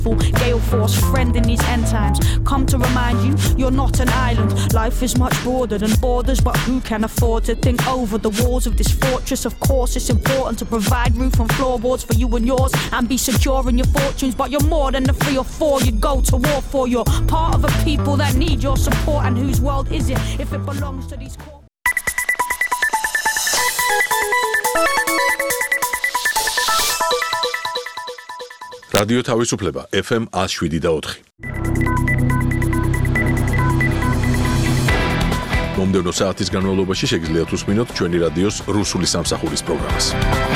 Gale force friend in these end times. Come to remind you, you're not an island. Life is much broader than borders, but who can afford to think over the walls of this fortress? Of course, it's important to provide roof and floorboards for you and yours, and be secure in your fortunes. But you're more than the 3 or 4 you go to war for. You're part of a people that need your support, and whose world is it if it belongs to these core? რადიო თავისუფლება FM 107.4. მომდევნო საათის განმავლობაში შეგიძლიათ უსმინოთ ჩვენი რადიოს რუსული სამსახურის პროგრამას.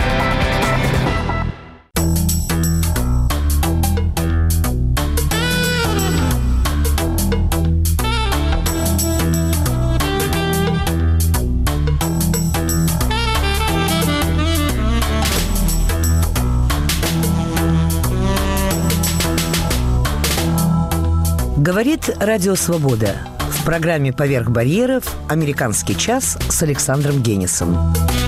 Говорит Радио Свобода. В программе «Поверх барьеров» «Американский час» с Александром Генисом.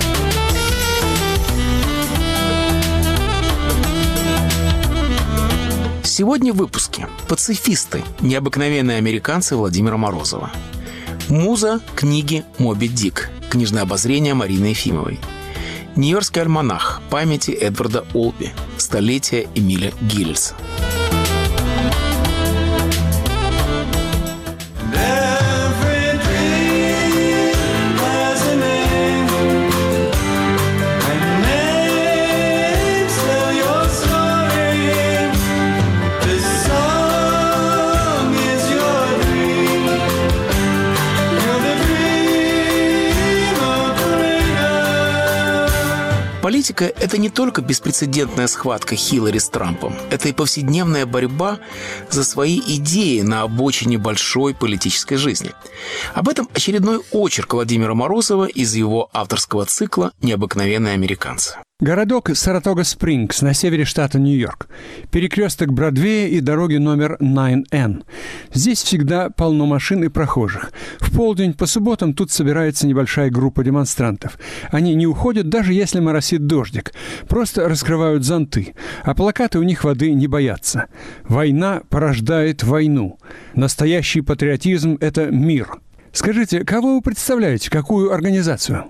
Сегодня в выпуске «Пацифисты. Необыкновенные американцы» Владимира Морозова. Муза книги «Моби Дик». Книжное обозрение Марины Ефимовой. Нью-Йоркский альманах памяти Эдварда Олби. Столетие Эмиля Гиллиса. Политика – это не только беспрецедентная схватка Хиллари с Трампом. Это и повседневная борьба за свои идеи на обочине большой политической жизни. Об этом очередной очерк Владимира Морозова из его авторского цикла «Необыкновенные американцы». Городок Саратога-Спрингс на севере штата Нью-Йорк. Перекресток Бродвея и дороги номер 9N. Здесь всегда полно машин и прохожих. В полдень по субботам тут собирается небольшая группа демонстрантов. Они не уходят, даже если моросит дождик. Просто раскрывают зонты. А плакаты у них воды не боятся. Война порождает войну. Настоящий патриотизм – это мир. Скажите, кого вы представляете, какую организацию?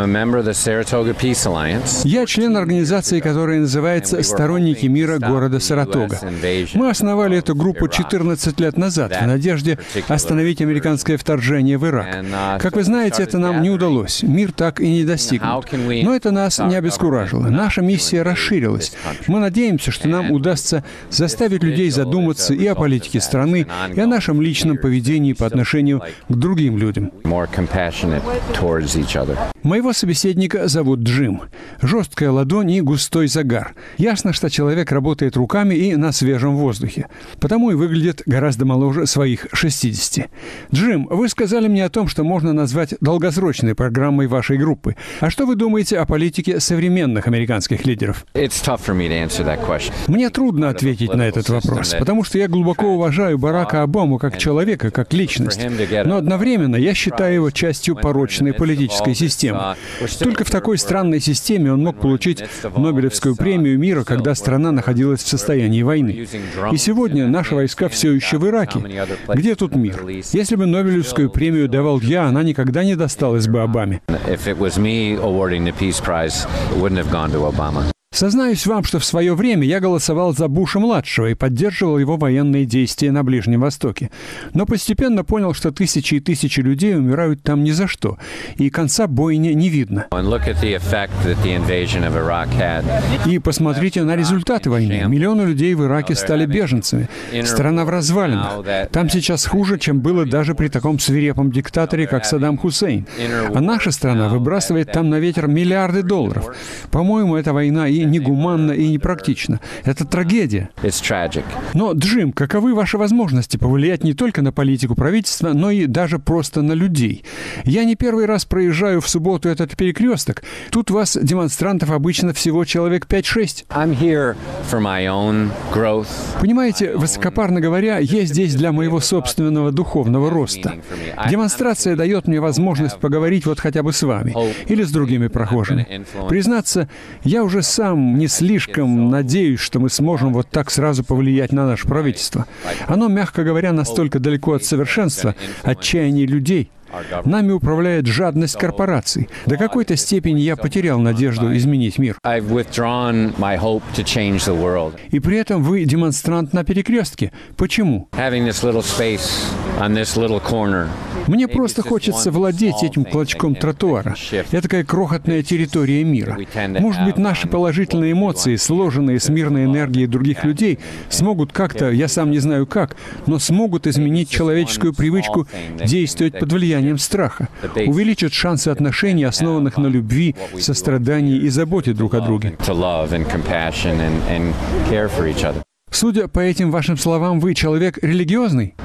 Я член организации, которая называется «Сторонники мира города Саратога». Мы основали эту группу 14 лет назад в надежде остановить американское вторжение в Ирак. Как вы знаете, это нам не удалось. Мир так и не достигнут. Но это нас не обескуражило. Наша миссия расширилась. Мы надеемся, что нам удастся заставить людей задуматься и о политике страны, и о нашем личном поведении по отношению к другим людям. Моего собеседника зовут Джим. Жесткая ладонь и густой загар. Ясно, что человек работает руками и на свежем воздухе. Потому и выглядит гораздо моложе своих 60. Джим, вы сказали мне о том, что можно назвать долгосрочной программой вашей группы. А что вы думаете о политике современных американских лидеров? Мне трудно ответить на этот вопрос, потому что я глубоко уважаю Барака Обаму как человека, как личность. Но одновременно я считаю его частью порочной политической системы. Только в такой странной системе он мог получить Нобелевскую премию мира, когда страна находилась в состоянии войны. И сегодня наши войска все еще в Ираке. Где тут мир? Если бы Нобелевскую премию давал я, она никогда не досталась бы Обаме. Сознаюсь вам, что в свое время я голосовал за Буша-младшего и поддерживал его военные действия на Ближнем Востоке. Но постепенно понял, что тысячи и тысячи людей умирают там ни за что, и конца бойни не видно. И посмотрите на результаты войны. Миллионы людей в Ираке стали беженцами. Страна в развалинах. Там сейчас хуже, чем было даже при таком свирепом диктаторе, как Саддам Хусейн. А наша страна выбрасывает там на ветер миллиарды долларов. По-моему, эта война и негуманно, и непрактично. Это трагедия. Но, Джим, каковы ваши возможности повлиять не только на политику правительства, но и даже просто на людей? Я не первый раз проезжаю в субботу этот перекресток. Тут вас, демонстрантов, обычно всего человек 5-6. Понимаете, высокопарно говоря, я здесь для моего собственного духовного роста. Демонстрация дает мне возможность поговорить вот хотя бы с вами или с другими прохожими. Признаться, я уже сам сам не слишком надеюсь, что мы сможем вот так сразу повлиять на наше правительство. Оно, мягко говоря, настолько далеко от совершенства, отчаяния людей. Нами управляет жадность корпораций. До какой-то степени я потерял надежду изменить мир. И при этом вы демонстрант на перекрестке. Почему? Мне просто хочется владеть этим клочком тротуара. Это такая крохотная территория мира. Может быть, наши положительные эмоции, сложенные с мирной энергией других людей, смогут как-то, я сам не знаю как, но смогут изменить человеческую привычку действовать под влиянием страха, увеличат шансы отношений, основанных на любви, сострадании и заботе друг о друге. Судя по этим вашим словам, вы человек религиозный?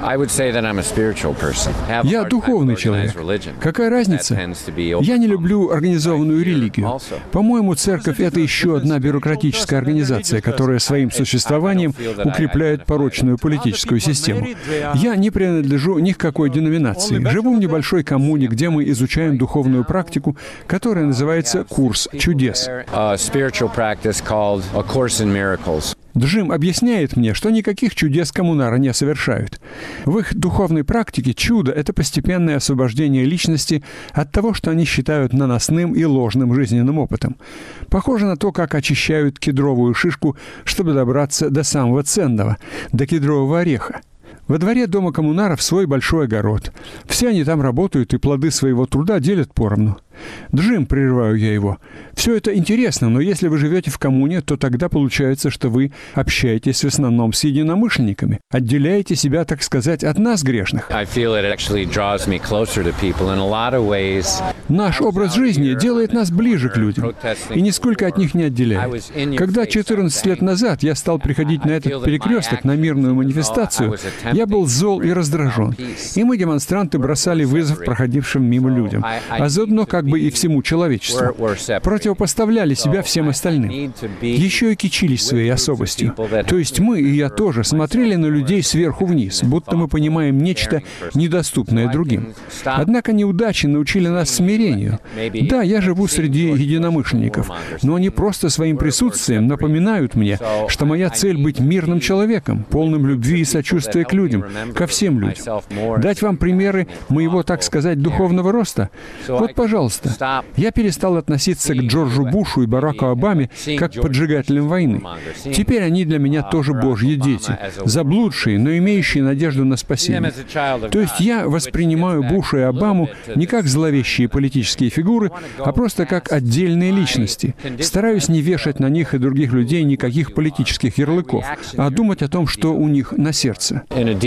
Я духовный человек. Какая разница? Я не люблю организованную религию. По-моему, церковь — это еще одна бюрократическая организация, которая своим существованием укрепляет порочную политическую систему. Я не принадлежу ни к какой деноминации. Живу в небольшой коммуне, где мы изучаем духовную практику, которая называется «Курс чудес». Джим объясняет мне, что никаких чудес коммунары не совершают. В их духовной практике чудо — это постепенное освобождение личности от того, что они считают наносным и ложным жизненным опытом. Похоже на то, как очищают кедровую шишку, чтобы добраться до самого ценного, до кедрового ореха. Во дворе дома коммунаров свой большой огород. Все они там работают и плоды своего труда делят поровну. «Джим», — прерываю я его, — «все это интересно, но если вы живете в коммуне, то тогда получается, что вы общаетесь в основном с единомышленниками, отделяете себя, так сказать, от нас, грешных. Наш образ жизни делает нас ближе к людям, и нисколько от них не отделяет. Когда 14 лет назад я стал приходить на этот перекресток, на мирную манифестацию, я был зол и раздражен, и мы, демонстранты, бросали вызов проходившим мимо людям, а заодно как бы и всему человечеству. Противопоставляли себя всем остальным. Еще и кичились своей особостью. То есть мы, и я тоже, смотрели на людей сверху вниз, будто мы понимаем нечто, недоступное другим. Однако неудачи научили нас смирению. Да, я живу среди единомышленников, но они просто своим присутствием напоминают мне, что моя цель — быть мирным человеком, полным любви и сочувствия к людям, ко всем людям. Дать вам примеры моего, так сказать, духовного роста? Вот, пожалуйста. Я перестал относиться к Джорджу Бушу и Бараку Обаме как к поджигателям войны. Теперь они для меня тоже Божьи дети, заблудшие, но имеющие надежду на спасение. То есть я воспринимаю Буша и Обаму не как зловещие политические фигуры, а просто как отдельные личности. Стараюсь не вешать на них и других людей никаких политических ярлыков, а думать о том, что у них на сердце.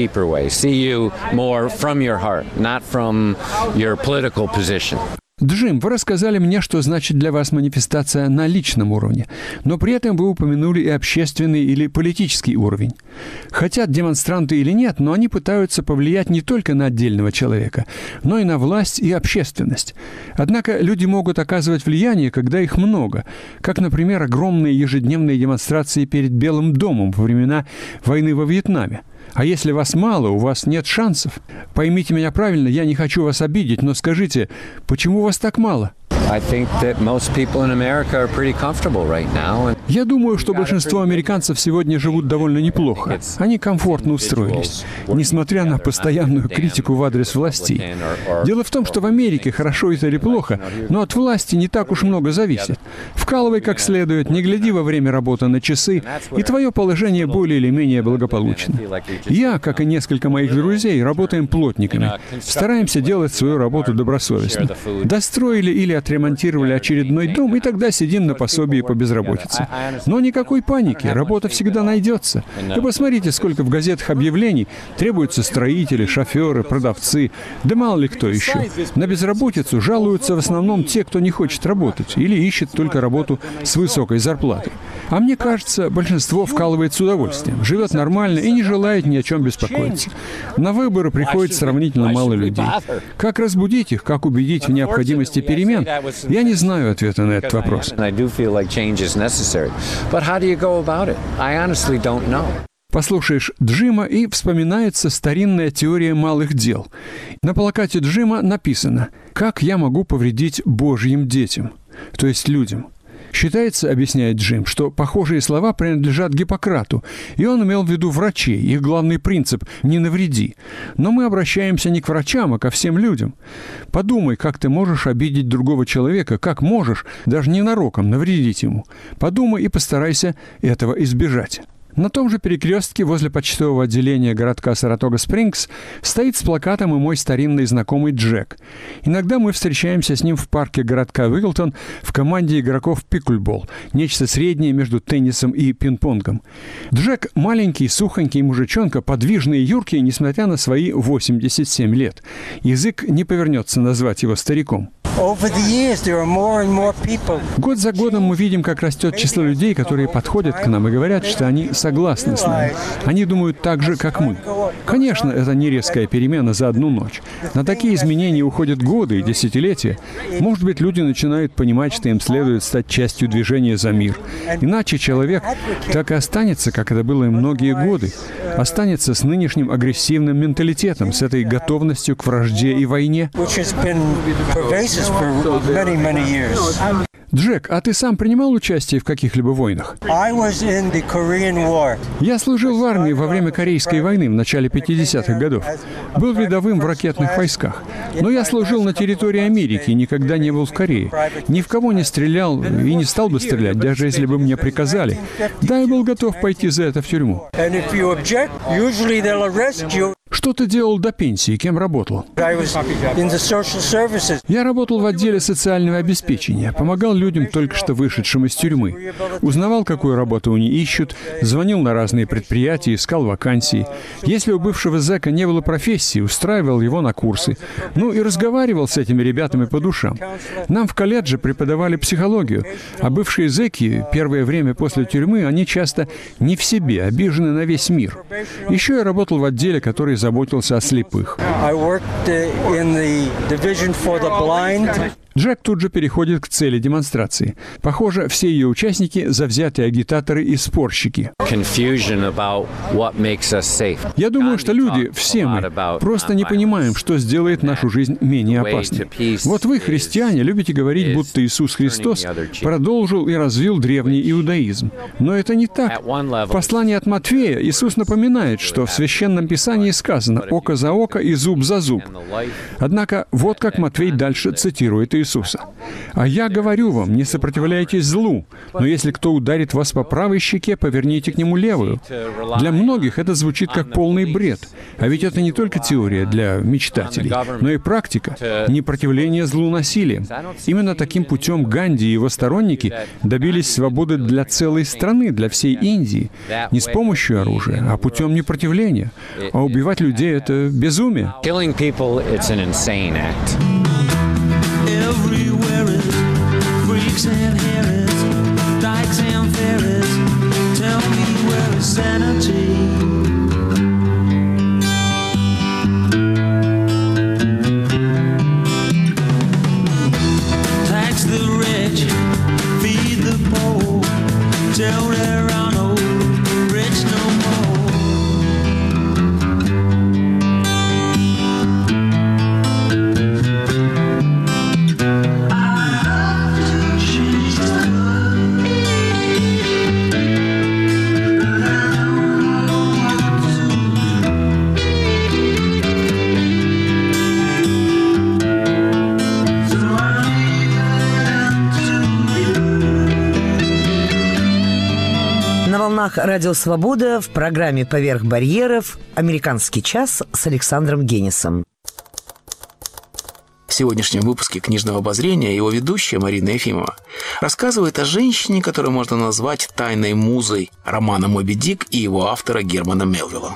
Джим, вы рассказали мне, что значит для вас манифестация на личном уровне, но при этом вы упомянули и общественный или политический уровень. Хотят демонстранты или нет, но они пытаются повлиять не только на отдельного человека, но и на власть и общественность. Однако люди могут оказывать влияние, когда их много, как, например, огромные ежедневные демонстрации перед Белым домом во времена войны во Вьетнаме. А если вас мало, у вас нет шансов. Поймите меня правильно, я не хочу вас обидеть, но скажите, почему вас так мало? Я думаю, что большинство американцев сегодня живут довольно неплохо. Они комфортно устроились, несмотря на постоянную критику в адрес властей. Дело в том, что в Америке, хорошо это или плохо, но от власти не так уж много зависит. Вкалывай как следует, не гляди во время работы на часы, и твое положение более или менее благополучно. Я, как и несколько моих друзей, работаем плотниками. Стараемся делать свою работу добросовестно. Достроили или отремонтировали очередной дом, и тогда сидим на пособии по безработице. Но никакой паники, работа всегда найдется. И посмотрите, сколько в газетах объявлений требуются строители, шоферы, продавцы, да мало ли кто еще. На безработицу жалуются в основном те, кто не хочет работать или ищет только работу с высокой зарплатой. А мне кажется, большинство вкалывает с удовольствием, живет нормально и не желает ни о чем беспокоиться. На выборы приходит сравнительно мало людей. Как разбудить их, как убедить в необходимости перемен? Я не знаю ответа на этот вопрос. Послушаешь Джима, и вспоминается старинная теория малых дел. На плакате Джима написано: «Как я могу повредить Божьим детям?» То есть людям. Считается, объясняет Джим, что похожие слова принадлежат Гиппократу, и он имел в виду врачей, их главный принцип – «не навреди». Но мы обращаемся не к врачам, а ко всем людям. Подумай, как ты можешь обидеть другого человека, как можешь, даже ненароком, навредить ему. Подумай и постарайся этого избежать. На том же перекрестке возле почтового отделения городка Саратога-Спрингс стоит с плакатом и мой старинный знакомый Джек. Иногда мы встречаемся с ним в парке городка Уиклтон в команде игроков пиклбол, нечто среднее между теннисом и пинг-понгом. Джек – маленький, сухонький мужичонка, подвижный и юркий, несмотря на свои 87 лет. Язык не повернется назвать его стариком. Год за годом мы видим, как растет число людей, которые подходят к нам и говорят, что они согласны с нами. Они думают так же, как мы. Конечно, это не резкая перемена за одну ночь. На такие изменения уходят годы и десятилетия. Может быть, люди начинают понимать, что им следует стать частью движения за мир. Иначе человек так и останется, как это было и многие годы. Останется с нынешним агрессивным менталитетом, с этой готовностью к вражде и войне. Джек, а ты сам принимал участие в каких-либо войнах? Я служил в армии во время Корейской войны в начале 50-х годов. Был рядовым в ракетных войсках. Но я служил на территории Америки и никогда не был в Корее. Ни в кого не стрелял и не стал бы стрелять, даже если бы мне приказали. Да, я был готов пойти за это в тюрьму. Что ты делал до пенсии? Кем работал? Я работал в отделе социального обеспечения. Помогал людям, только что вышедшим из тюрьмы. Узнавал, какую работу они ищут, звонил на разные предприятия, искал вакансии. Если у бывшего зэка не было профессии, устраивал его на курсы. Ну и разговаривал с этими ребятами по душам. Нам в колледже преподавали психологию, а бывшие зэки первое время после тюрьмы, они часто не в себе, обижены на весь мир. Еще я работал в отделе, который заботился о слепых. Джек тут же переходит к цели демонстрации. Похоже, все ее участники – завзятые агитаторы и спорщики. Я думаю, что люди, все мы, просто не понимаем, что сделает нашу жизнь менее опасной. Вот вы, христиане, любите говорить, будто Иисус Христос продолжил и развил древний иудаизм. Но это не так. В послании от Матфея Иисус напоминает, что в Священном Писании сказано «око за око и зуб за зуб». Однако вот как Матфей дальше цитирует Иисуса. «А я говорю вам, не сопротивляйтесь злу, но если кто ударит вас по правой щеке, поверните к нему левую». Для многих это звучит как полный бред. А ведь это не только теория для мечтателей, но и практика непротивления злу насилием. Именно таким путем Ганди и его сторонники добились свободы для целой страны, для всей Индии. Не с помощью оружия, а путем непротивления. А убивать людей — это безумие. Everywhere is freaks and harrods, dykes and ferrets. Tell me where is sanity? Tax the rich, feed the poor. Tell there are no rich no more. На волнах Радио Свобода в программе «Поверх барьеров» «Американский час» с Александром Генисом. В сегодняшнем выпуске «Книжного обозрения» его ведущая Марина Ефимова рассказывает о женщине, которую можно назвать тайной музой романа «Моби Дик» и его автора Германа Мелвилла.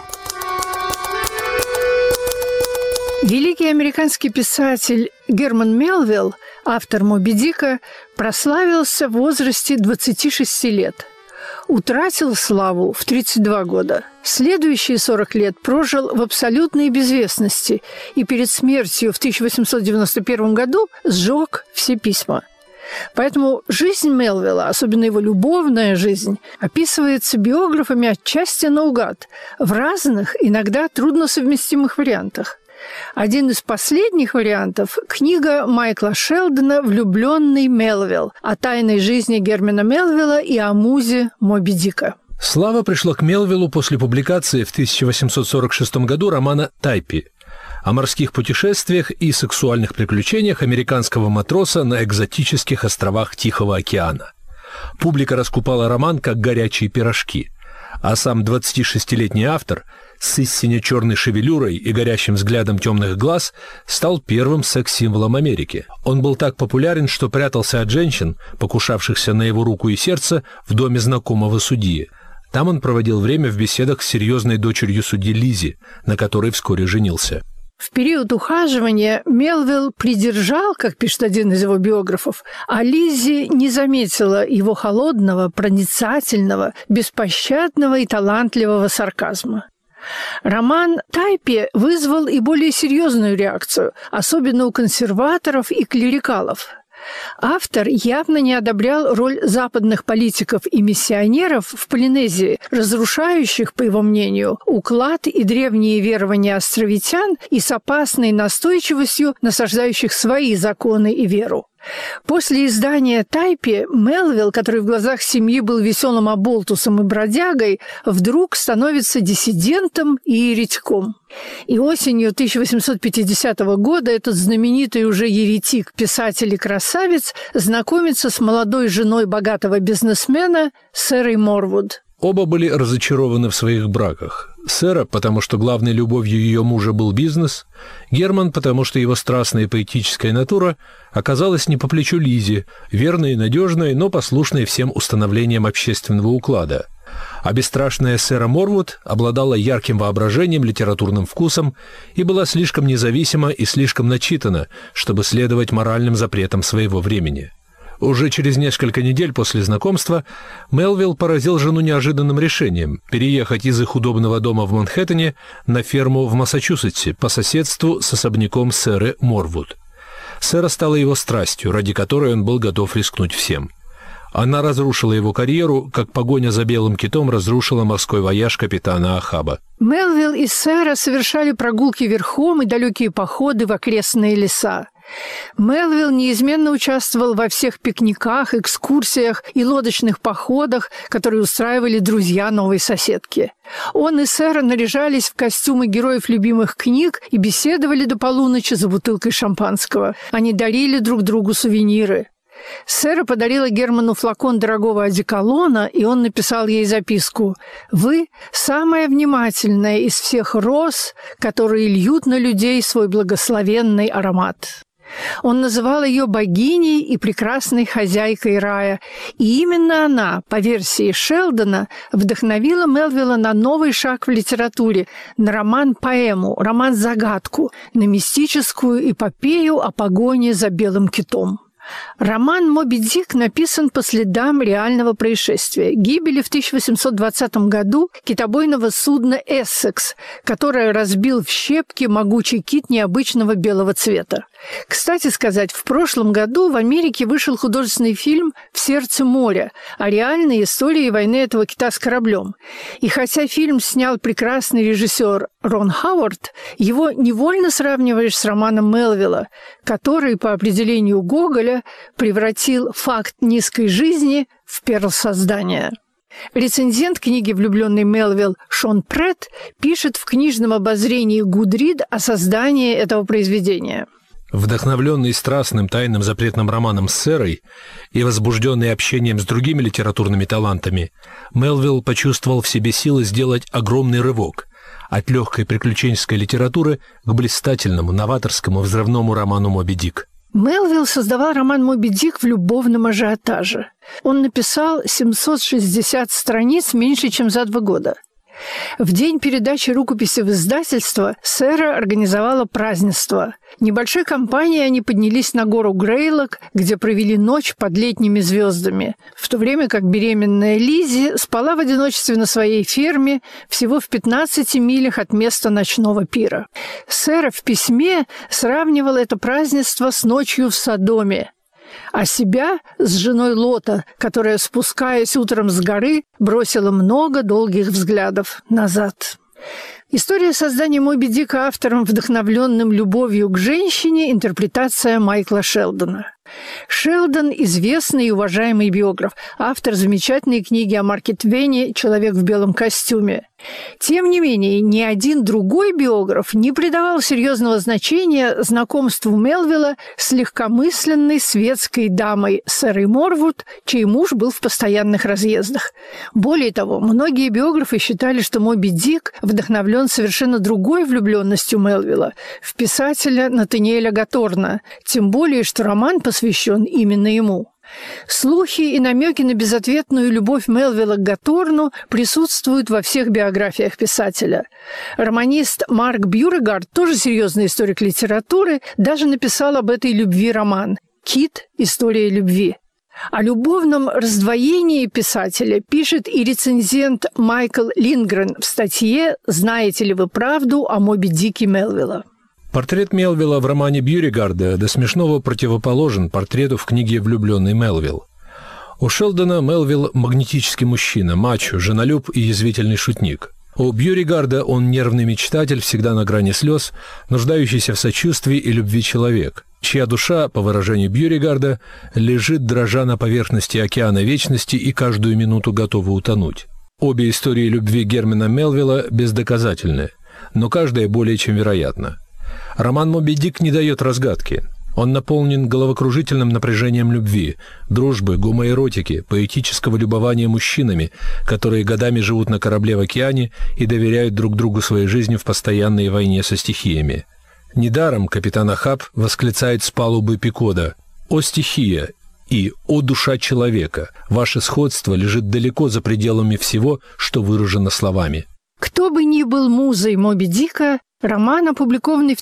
Великий американский писатель Герман Мелвилл, автор «Моби Дика», прославился в возрасте 26 лет. Утратил славу в 32 года. Следующие 40 лет прожил в абсолютной безвестности и перед смертью в 1891 году сжег все письма. Поэтому жизнь Мелвилла, особенно его любовная жизнь, описывается биографами отчасти наугад, в разных, иногда трудносовместимых вариантах. Один из последних вариантов – книга Майкла Шелдона «Влюбленный Мелвилл» о тайной жизни Германа Мелвилла и о музе Моби Дика. Слава пришла к Мелвиллу после публикации в 1846 году романа «Тайпи» о морских путешествиях и сексуальных приключениях американского матроса на экзотических островах Тихого океана. Публика раскупала роман как горячие пирожки, а сам 26-летний автор с истинно черной шевелюрой и горящим взглядом темных глаз стал первым секс-символом Америки. Он был так популярен, что прятался от женщин, покушавшихся на его руку и сердце, в доме знакомого судьи. Там он проводил время в беседах с серьезной дочерью судьи Лизи, на которой вскоре женился. В период ухаживания Мелвилл придержал, как пишет один из его биографов, а Лиззи не заметила его холодного, проницательного, беспощадного и талантливого сарказма. Роман «Тайпи» вызвал и более серьезную реакцию, особенно у консерваторов и клерикалов. Автор явно не одобрял роль западных политиков и миссионеров в Полинезии, разрушающих, по его мнению, уклад и древние верования островитян и с опасной настойчивостью насаждающих свои законы и веру. После издания «Тайпи» Мелвилл, который в глазах семьи был веселым оболтусом и бродягой, вдруг становится диссидентом и еретиком. И осенью 1850 года этот знаменитый уже еретик, писатель и красавец знакомится с молодой женой богатого бизнесмена Сэрой Морвуд. Оба были разочарованы в своих браках. Сэра, потому что главной любовью ее мужа был бизнес, Герман, потому что его страстная и поэтическая натура оказалась не по плечу Лизе, верной и надежной, но послушной всем установлениям общественного уклада. А бесстрашная Сэра Морвуд обладала ярким воображением, литературным вкусом и была слишком независима и слишком начитана, чтобы следовать моральным запретам своего времени. Уже через несколько недель после знакомства Мелвилл поразил жену неожиданным решением переехать из их удобного дома в Манхэттене на ферму в Массачусетсе по соседству с особняком Сэры Морвуд. Сэра стала его страстью, ради которой он был готов рискнуть всем. Она разрушила его карьеру, как погоня за белым китом разрушила морской вояж капитана Ахаба. Мелвилл и Сэра совершали прогулки верхом и далекие походы в окрестные леса. Мелвилл неизменно участвовал во всех пикниках, экскурсиях и лодочных походах, которые устраивали друзья новой соседки. Он и Сэра наряжались в костюмы героев любимых книг и беседовали до полуночи за бутылкой шампанского. Они дарили друг другу сувениры. Сэра подарила Герману флакон дорогого одеколона, и он написал ей записку: «Вы самая внимательная из всех роз, которые льют на людей свой благословенный аромат». Он называл ее богиней и прекрасной хозяйкой рая, и именно она, по версии Шелдона, вдохновила Мелвилла на новый шаг в литературе, на роман-поэму, роман-загадку, на мистическую эпопею о погоне за белым китом. Роман «Моби Дик» написан по следам реального происшествия – гибели в 1820 году китобойного судна «Эссекс», которое разбил в щепки могучий кит необычного белого цвета. Кстати сказать, в прошлом году в Америке вышел художественный фильм «В сердце моря» о реальной истории войны этого кита с кораблем. И хотя фильм снял прекрасный режиссер Рон Хауард, его невольно сравниваешь с романом Мелвилла, который, по определению Гоголя, превратил факт низкой жизни в перл создания. Рецензент книги «Влюбленный Мелвилл» Шон Претт пишет в книжном обозрении Goodread о создании этого произведения. Вдохновленный страстным тайным запретным романом с Сэрой и возбужденный общением с другими литературными талантами, Мелвилл почувствовал в себе силы сделать огромный рывок от легкой приключенческой литературы к блистательному, новаторскому, взрывному роману «Моби Дик». Мелвилл создавал роман «Моби Дик» в любовном ажиотаже. Он написал 760 страниц меньше, чем за 2 года. В день передачи рукописи в издательство Сэра организовала празднество. Небольшой компанией они поднялись на гору Грейлок, где провели ночь под летними звездами, в то время как беременная Лиззи спала в одиночестве на своей ферме всего в 15 милях от места ночного пира. Сэра в письме сравнивал это празднество с ночью в Содоме, а себя с женой Лота, которая, спускаясь утром с горы, бросила много долгих взглядов назад. История создания «Моби Дика» автором, вдохновленным любовью к женщине, интерпретация Майкла Шелдона. Шелдон – известный и уважаемый биограф, автор замечательной книги о Марке Твене «Человек в белом костюме». Тем не менее, ни один другой биограф не придавал серьезного значения знакомству Мелвилла с легкомысленной светской дамой Сэрой Морвуд, чей муж был в постоянных разъездах. Более того, многие биографы считали, что «Моби Дик» вдохновлен совершенно другой влюбленностью Мелвилла в писателя Натаниэля Гаторна, тем более, что роман посвящен именно ему. Слухи и намеки на безответную любовь Мелвилла к Гаторну присутствуют во всех биографиях писателя. Романист Марк Бьюрегард, тоже серьезный историк литературы, даже написал об этой любви роман «Кит. История любви». О любовном раздвоении писателя пишет и рецензент Майкл Линдгрен в статье «Знаете ли вы правду о Моби Дике Мелвилла?». Портрет Мелвилла в романе Бьюрегарда до смешного противоположен портрету в книге «Влюбленный Мелвилл». У Шелдона Мелвилл – магнетический мужчина, мачо, женолюб и язвительный шутник. У Бьюрегарда он нервный мечтатель, всегда на грани слез, нуждающийся в сочувствии и любви человек, чья душа, по выражению Бьюрегарда, лежит дрожа на поверхности океана вечности и каждую минуту готова утонуть. Обе истории любви Германа Мелвилла бездоказательны, но каждая более чем вероятна. Роман «Моби Дик» не дает разгадки. Он наполнен головокружительным напряжением любви, дружбы, гомоэротики, поэтического любования мужчинами, которые годами живут на корабле в океане и доверяют друг другу своей жизнью в постоянной войне со стихиями. Недаром капитан Ахаб восклицает с палубы Пикода: «О стихия!» и «О душа человека! Ваше сходство лежит далеко за пределами всего, что выражено словами». Кто бы ни был музой Моби Дика, роман, опубликованный в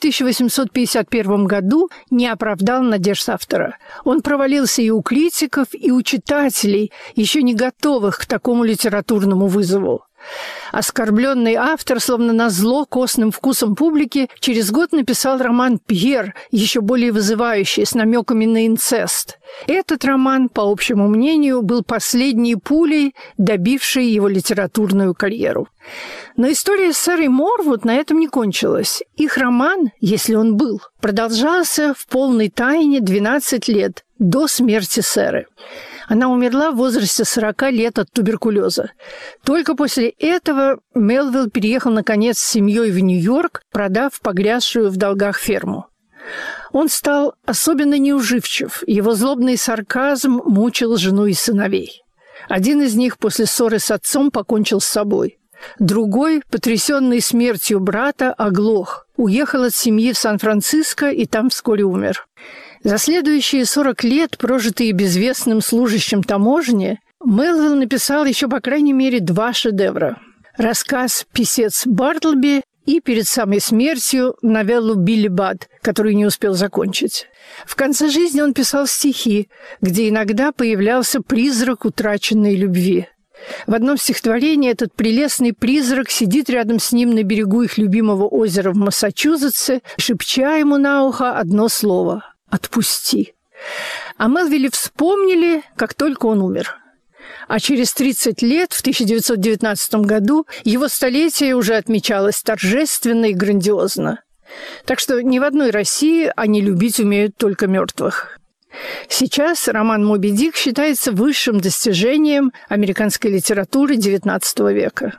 1851 году, не оправдал надежд автора. Он провалился и у критиков, и у читателей, еще не готовых к такому литературному вызову. Оскорбленный автор, словно назло костным вкусом публики, через год написал роман «Пьер», еще более вызывающий, с намеками на инцест. Этот роман, по общему мнению, был последней пулей, добившей его литературную карьеру. Но история с Сэрой Морвуд на этом не кончилась. Их роман, если он был, продолжался в полной тайне 12 лет, до смерти Сэры. Она умерла в возрасте 40 лет от туберкулеза. Только после этого Мелвилл переехал, наконец, с семьей в Нью-Йорк, продав погрязшую в долгах ферму. Он стал особенно неуживчив, его злобный сарказм мучил жену и сыновей. Один из них после ссоры с отцом покончил с собой. Другой, потрясенный смертью брата, оглох, уехал от семьи в Сан-Франциско и там вскоре умер. За следующие 40 лет, прожитые безвестным служащим таможни, Мелвилл написал еще по крайней мере 2 шедевра. Рассказ «Писец Бартлби» и перед самой смертью новеллу «Билли Бад», которую не успел закончить. В конце жизни он писал стихи, где иногда появлялся призрак утраченной любви. В одном стихотворении этот прелестный призрак сидит рядом с ним на берегу их любимого озера в Массачусетсе, шепча ему на ухо одно слово – «Отпусти». О Мелвилле вспомнили, как только он умер. А через 30 лет, в 1919 году, его столетие уже отмечалось торжественно и грандиозно. Так что ни в одной России они любить умеют только мертвых. Сейчас роман «Моби Дик» считается высшим достижением американской литературы XIX века.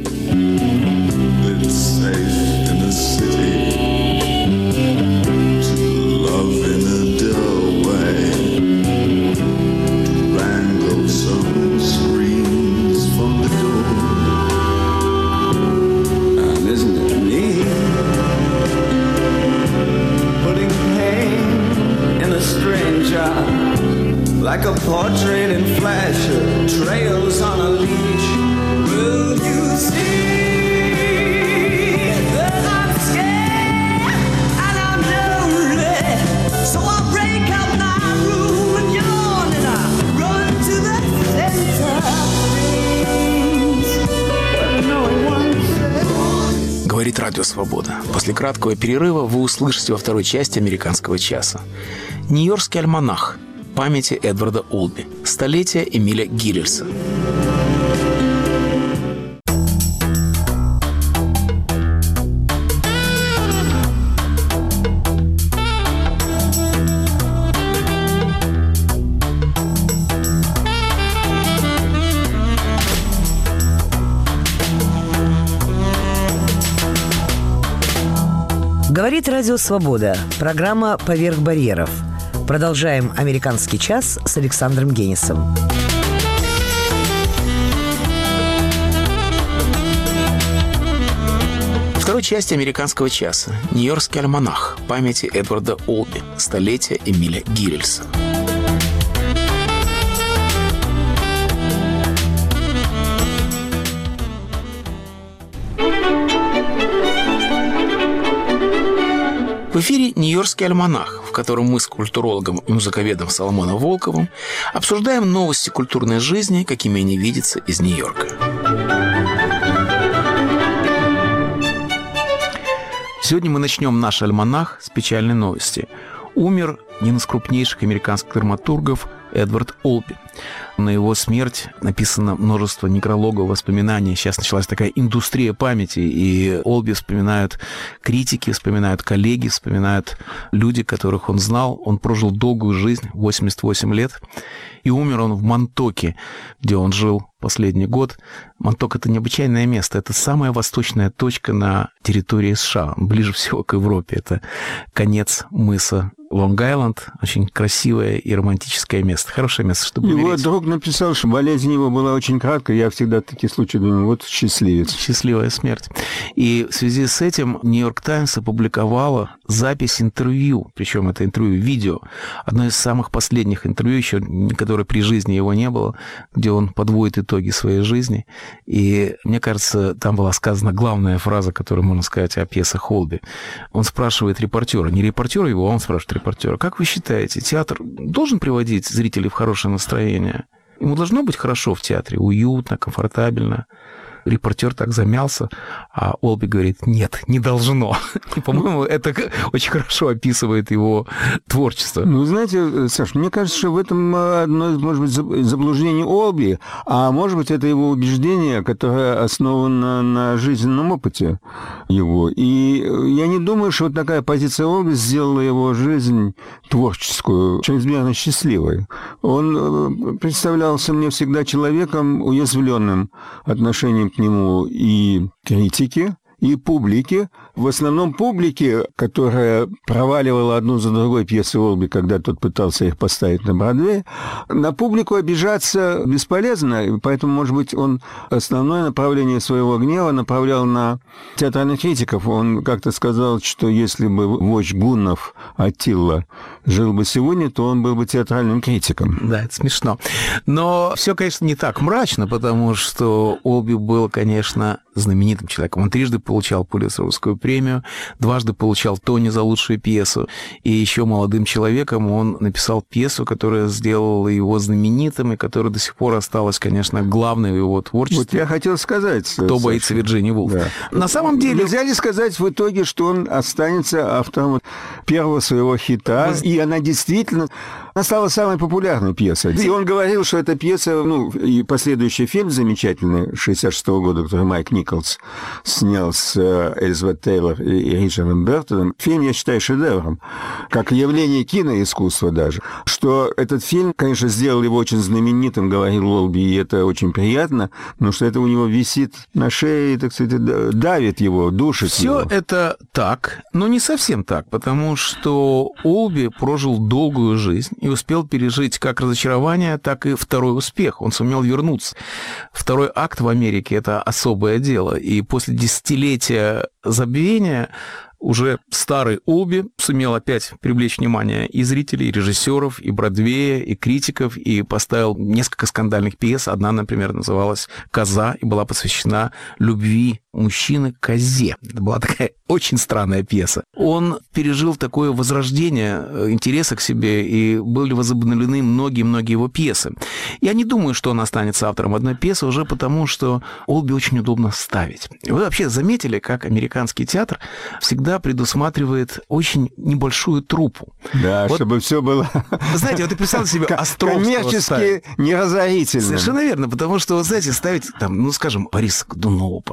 Like a portrait in flash, trails on a leash. Will you see that I'm scared and I'm lonely? So I break out my room and yawn and I run to the center of no one says. Говорит Радио Свобода. После краткого перерыва вы услышите во второй части «Американского часа». Нью-Йоркский альманах. Памяти Эдварда Олби. Столетие Эмиля Гиллерса. Говорит Радио Свобода. Программа «Поверх барьеров». Продолжаем «Американский час» с Александром Генисом. В второй части «Американского часа» Нью-Йоркский альманах памяти Эдварда Олби, столетие Эмиля Гиррельса. В эфире «Нью-Йоркский альманах», в котором мы с культурологом и музыковедом Соломоном Волковым обсуждаем новости культурной жизни, какими они видятся из Нью-Йорка. Сегодня мы начнем наш альманах с печальной новости. Умер один из крупнейших американских драматургов Эдвард Олби. На его смерть написано множество некрологов, воспоминаний. Сейчас началась такая индустрия памяти, и Олби вспоминают критики, вспоминают коллеги, вспоминают люди, которых он знал. Он прожил долгую жизнь, 88 лет, и умер он в Монтоке, где он жил последний год. Монток — это необычайное место, это самая восточная точка на территории США, ближе всего к Европе. Это конец мыса Лонг-Айленд, очень красивое и романтическое место. Хорошее место, чтобы умереть. Его друг написал, что болезнь его была очень краткая. Я всегда в такие случаи думаю, вот счастливец. Счастливая смерть. И в связи с этим «Нью-Йорк Таймс» опубликовала запись интервью, причем это интервью видео, одно из самых последних интервью, еще которое при жизни его не было, где он подводит итоги своей жизни. И мне кажется, там была сказана главная фраза, которую можно сказать о пьесах Олби. Он спрашивает репортера, не репортера его, а он спрашивает репортера: как вы считаете, театр должен приводить зрителей в хорошее настроение? Ему должно быть хорошо в театре, уютно, комфортабельно. Репортер так замялся, а Олби говорит: нет, не должно. И, по-моему, это очень хорошо описывает его творчество. Ну, знаете, Саш, мне кажется, что в этом одно из, может быть, заблуждений Олби, а может быть, это его убеждение, которое основано на жизненном опыте его. И я не думаю, что вот такая позиция Олби сделала его жизнь творческую чрезмерно счастливой. Он представлялся мне всегда человеком, уязвленным отношением к нему и критики, и публики. В основном публики, которая проваливала одну за другой пьесы Олби, когда тот пытался их поставить на Бродвее. На публику обижаться бесполезно, и поэтому, может быть, он основное направление своего гнева направлял на театральных критиков. Он как-то сказал, что если бы вождь гуннов Аттила жил бы сегодня, то он был бы театральным критиком. Да, это смешно. Но все, конечно, не так мрачно, потому что Олби был, конечно, знаменитым человеком. Он трижды получал Пулитцеровскую премию, дважды получал Тони за лучшую пьесу. И еще молодым человеком он написал пьесу, которая сделала его знаменитым, и которая до сих пор осталась, конечно, главной в его творчестве. Вот я хотел сказать. «Кто боится Вирджинии Вулф». Да. На самом деле... Нельзя ли сказать в итоге, что он останется автором первого своего хита, и она действительно... Она стала самой популярной пьесой. И он говорил, что эта пьеса, и последующий фильм замечательный 66-го года, который Майк Николс снял с Элизабет Тейлор и Ричардом Бертоном. Фильм, я считаю, шедевром, как явление киноискусства даже. Что этот фильм, конечно, сделал его очень знаменитым, говорил Олби, и это очень приятно, но что это у него висит на шее, так сказать, давит его, душит его. Все это так, но не совсем так, потому что Олби прожил долгую жизнь и успел пережить как разочарование, так и второй успех. Он сумел вернуться. Второй акт в Америке – это особое дело. И после десятилетия забвения уже старый Олби сумел опять привлечь внимание и зрителей, и режиссеров, и Бродвея, и критиков, и поставил несколько скандальных пьес. Одна, например, называлась «Коза» и была посвящена любви мужчины к козе. Это была такая очень странная пьеса. Он пережил такое возрождение интереса к себе, и были возобновлены многие-многие его пьесы. Я не думаю, что он останется автором одной пьесы уже потому, что Олби очень удобно ставить. Вы вообще заметили, как американский театр всегда предусматривает очень небольшую труппу. Да, вот, чтобы все было... Вы знаете, вот и представьте себе Островского коммерчески ставить. Неразорительно. Совершенно верно, потому что, вы знаете, ставить, там, скажем, Бориса Годунова поставить. Вообще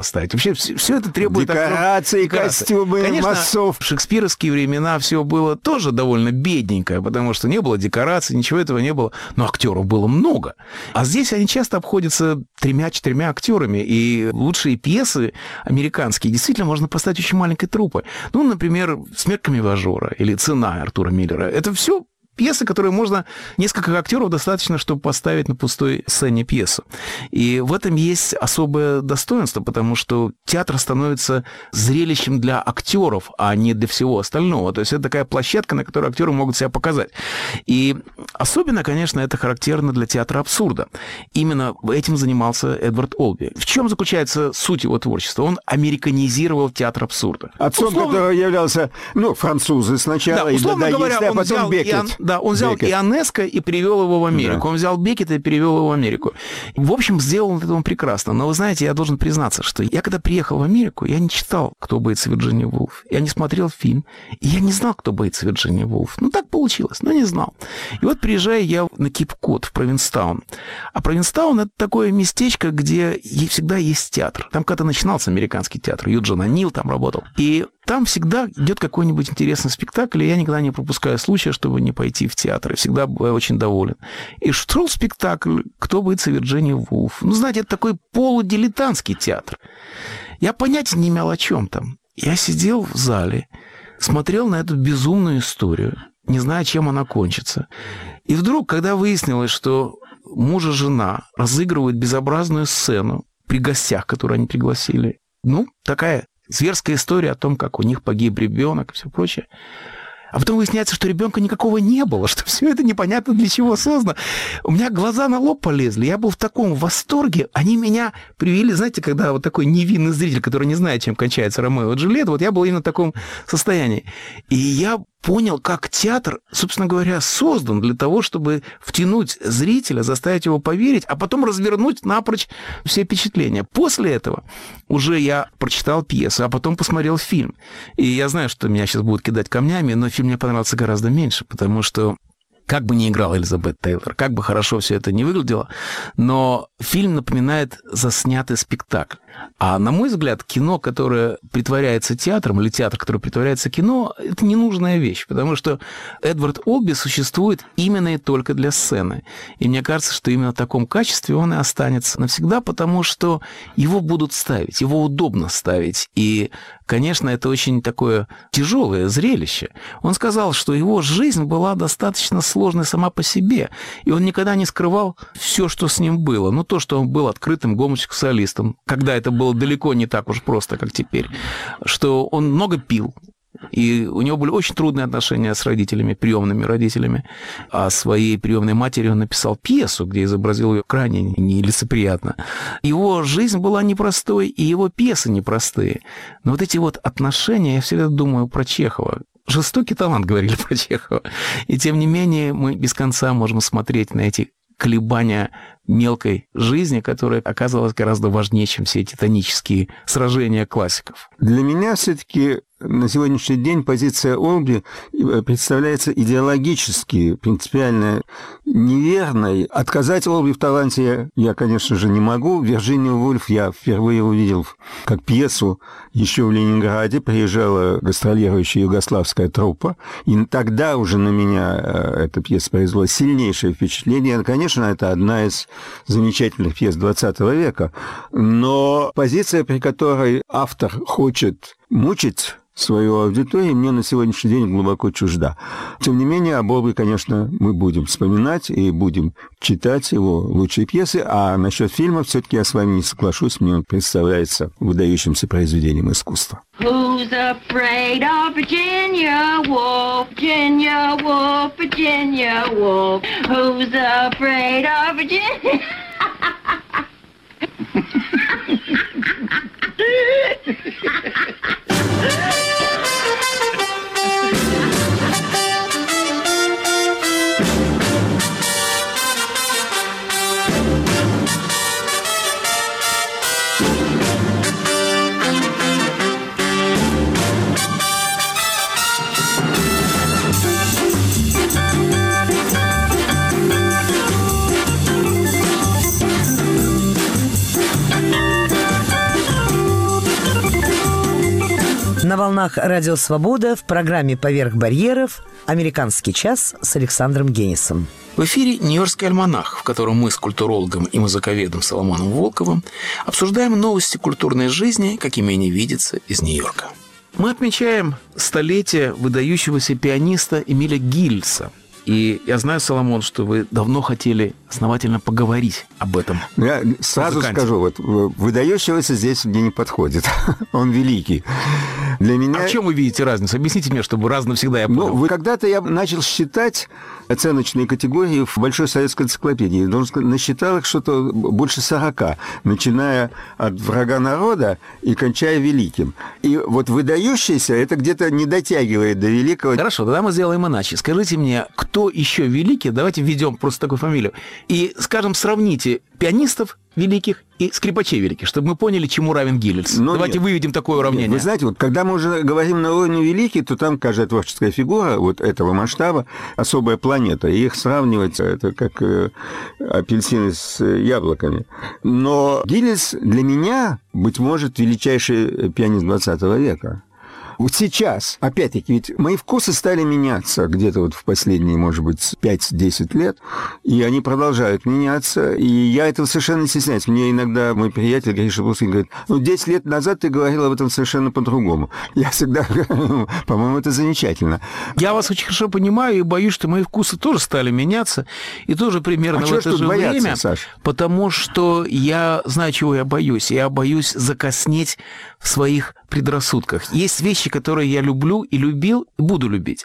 вообще все это требует... Декорации, костюмы, Конечно, массов. в шекспировские времена все было тоже довольно бедненько, потому что не было декораций, ничего этого не было, но актеров было много. А здесь они часто обходятся 3-4 актерами, и лучшие пьесы американские действительно можно поставить очень маленькой труппой. Ну, например, «Смерть камевояжера» или «Цена» Артура Миллера. Это все пьесы, которые можно... Несколько актеров достаточно, чтобы поставить на пустой сцене пьесу. И в этом есть особое достоинство, потому что театр становится зрелищем для актеров, а не для всего остального. То есть это такая площадка, на которой актеры могут себя показать. И особенно, конечно, это характерно для театра абсурда. Именно этим занимался Эдвард Олби. В чем заключается суть его творчества? Он американизировал театр абсурда. Отцом которого являлся, французы сначала, да, и условно говоря, а потом Беккет. Да, он взял Ионеско и перевел его в Америку. Да. Он взял Беккета и перевел его в Америку. В общем, сделал он это прекрасно. Но вы знаете, я должен признаться, что я когда приехал в Америку, я не читал «Кто боится Вирджинии Вулф». Я не смотрел фильм, и я не знал, кто боится Вирджинии Вулф. Так получилось, но не знал. И вот приезжаю я на Кейп-Код, в Провинстаун. А Провинстаун — это такое местечко, где всегда есть театр. Там когда-то начинался американский театр. Юджин О'Нил там работал. И там всегда идет какой-нибудь интересный спектакль, и я никогда не пропускаю случая, чтобы не пойти в театр. И всегда бываю очень доволен. И шел спектакль «Кто боится Вирджинии Вулф». Знаете, это такой полудилетантский театр. Я понятия не имел, о чем там. Я сидел в зале, смотрел на эту безумную историю, не зная, чем она кончится. И вдруг, когда выяснилось, что муж и жена разыгрывают безобразную сцену при гостях, которые они пригласили, такая зверская история о том, как у них погиб ребенок и все прочее. А потом выясняется, что ребенка никакого не было, что все это непонятно для чего создано. У меня глаза на лоб полезли, я был в таком восторге. Они меня привели, знаете, когда вот такой невинный зритель, который не знает, чем кончается Ромео и Джульетта, вот я был именно в таком состоянии. И я понял, как театр, собственно говоря, создан для того, чтобы втянуть зрителя, заставить его поверить, а потом развернуть напрочь все впечатления. После этого уже я прочитал пьесу, а потом посмотрел фильм. И я знаю, что меня сейчас будут кидать камнями, но фильм мне понравился гораздо меньше, потому что как бы ни играла Элизабет Тейлор, как бы хорошо все это не выглядело, но фильм напоминает заснятый спектакль. А на мой взгляд, кино, которое притворяется театром, или театр, который притворяется кино, это ненужная вещь, потому что Эдвард Олби существует именно и только для сцены. И мне кажется, что именно в таком качестве он и останется навсегда, потому что его будут ставить, его удобно ставить. И, конечно, это очень такое тяжелое зрелище. Он сказал, что его жизнь была достаточно сложной сама по себе, и он никогда не скрывал все, что с ним было. То, что он был открытым гомосексуалистом, когда это было далеко не так уж просто, как теперь, что он много пил, и у него были очень трудные отношения с родителями, приемными родителями. А своей приемной матери он написал пьесу, где изобразил ее крайне нелицеприятно. Его жизнь была непростой, и его пьесы непростые. Но вот эти вот отношения, я всегда думаю про Чехова. Жестокий талант, говорили про Чехова. И тем не менее мы без конца можем смотреть на эти колебания мелкой жизни, которая оказалась гораздо важнее, чем все титанические сражения классиков. Для меня все-таки на сегодняшний день позиция Олби представляется идеологически, принципиально неверной. Отказать Олби в таланте я, конечно же, не могу. Вирджинию Вульф я впервые увидел как пьесу еще в Ленинграде. Приезжала гастролирующая югославская труппа. И тогда уже на меня эта пьеса произвела сильнейшее впечатление. Конечно, это одна из замечательных пьес XX века. Но позиция, при которой автор хочет мучить свою аудиторию, мне на сегодняшний день глубоко чужда. Тем не менее, об Олби, конечно, мы будем вспоминать и будем читать его лучшие пьесы, а насчет фильма все-таки я с вами не соглашусь, мне он представляется выдающимся произведением искусства. Who's afraid of Virginia Woolf, Virginia Woolf, Virginia Woolf? Who's afraid of Virginia? На волнах «Радио Свобода» в программе «Поверх барьеров» «Американский час» с Александром Генисом. В эфире «Нью-Йоркский альманах», в котором мы с культурологом и музыковедом Соломоном Волковым обсуждаем новости культурной жизни, какими они видятся из Нью-Йорка. Мы отмечаем столетие выдающегося пианиста Эмиля Гильса. И я знаю, Соломон, что вы давно хотели основательно поговорить об этом. Я сразу скажу, вот выдающегося здесь мне не подходит. Он великий. Для меня... А в чем вы видите разницу? Объясните мне, чтобы раз навсегда я понял. Когда-то я начал считать оценочные категории в Большой советской энциклопедии. Должен сказать, насчитал их что-то больше 40, начиная от врага народа и кончая великим. И вот выдающийся это где-то не дотягивает до великого. Хорошо, тогда мы сделаем иначе. Скажите мне, кто еще великий? Давайте введем просто такую фамилию. И, скажем, сравните пианистов великих и скрипачей великих, чтобы мы поняли, чему равен Гильс. Давайте выведем такое уравнение. Вы знаете, вот когда мы уже говорим на уровне великий, то там каждая творческая фигура вот этого масштаба особая планета. И их сравнивать, это как апельсины с яблоками. Но Гильс для меня, быть может, величайший пианист 20 века. Вот сейчас, опять-таки, ведь мои вкусы стали меняться где-то вот в последние, может быть, 5-10 лет, и они продолжают меняться, и я этого совершенно не стесняюсь. Мне иногда мой приятель Гриша Брусский говорит, 10 лет назад ты говорил об этом совершенно по-другому. Я всегда говорю, по-моему, это замечательно. Я вас очень хорошо понимаю и боюсь, что мои вкусы тоже стали меняться, и тоже примерно в это же время, Саш? Потому что я знаю, чего я боюсь. Я боюсь закоснеть в своих предрассудках. Есть вещи, которые я люблю и любил, и буду любить.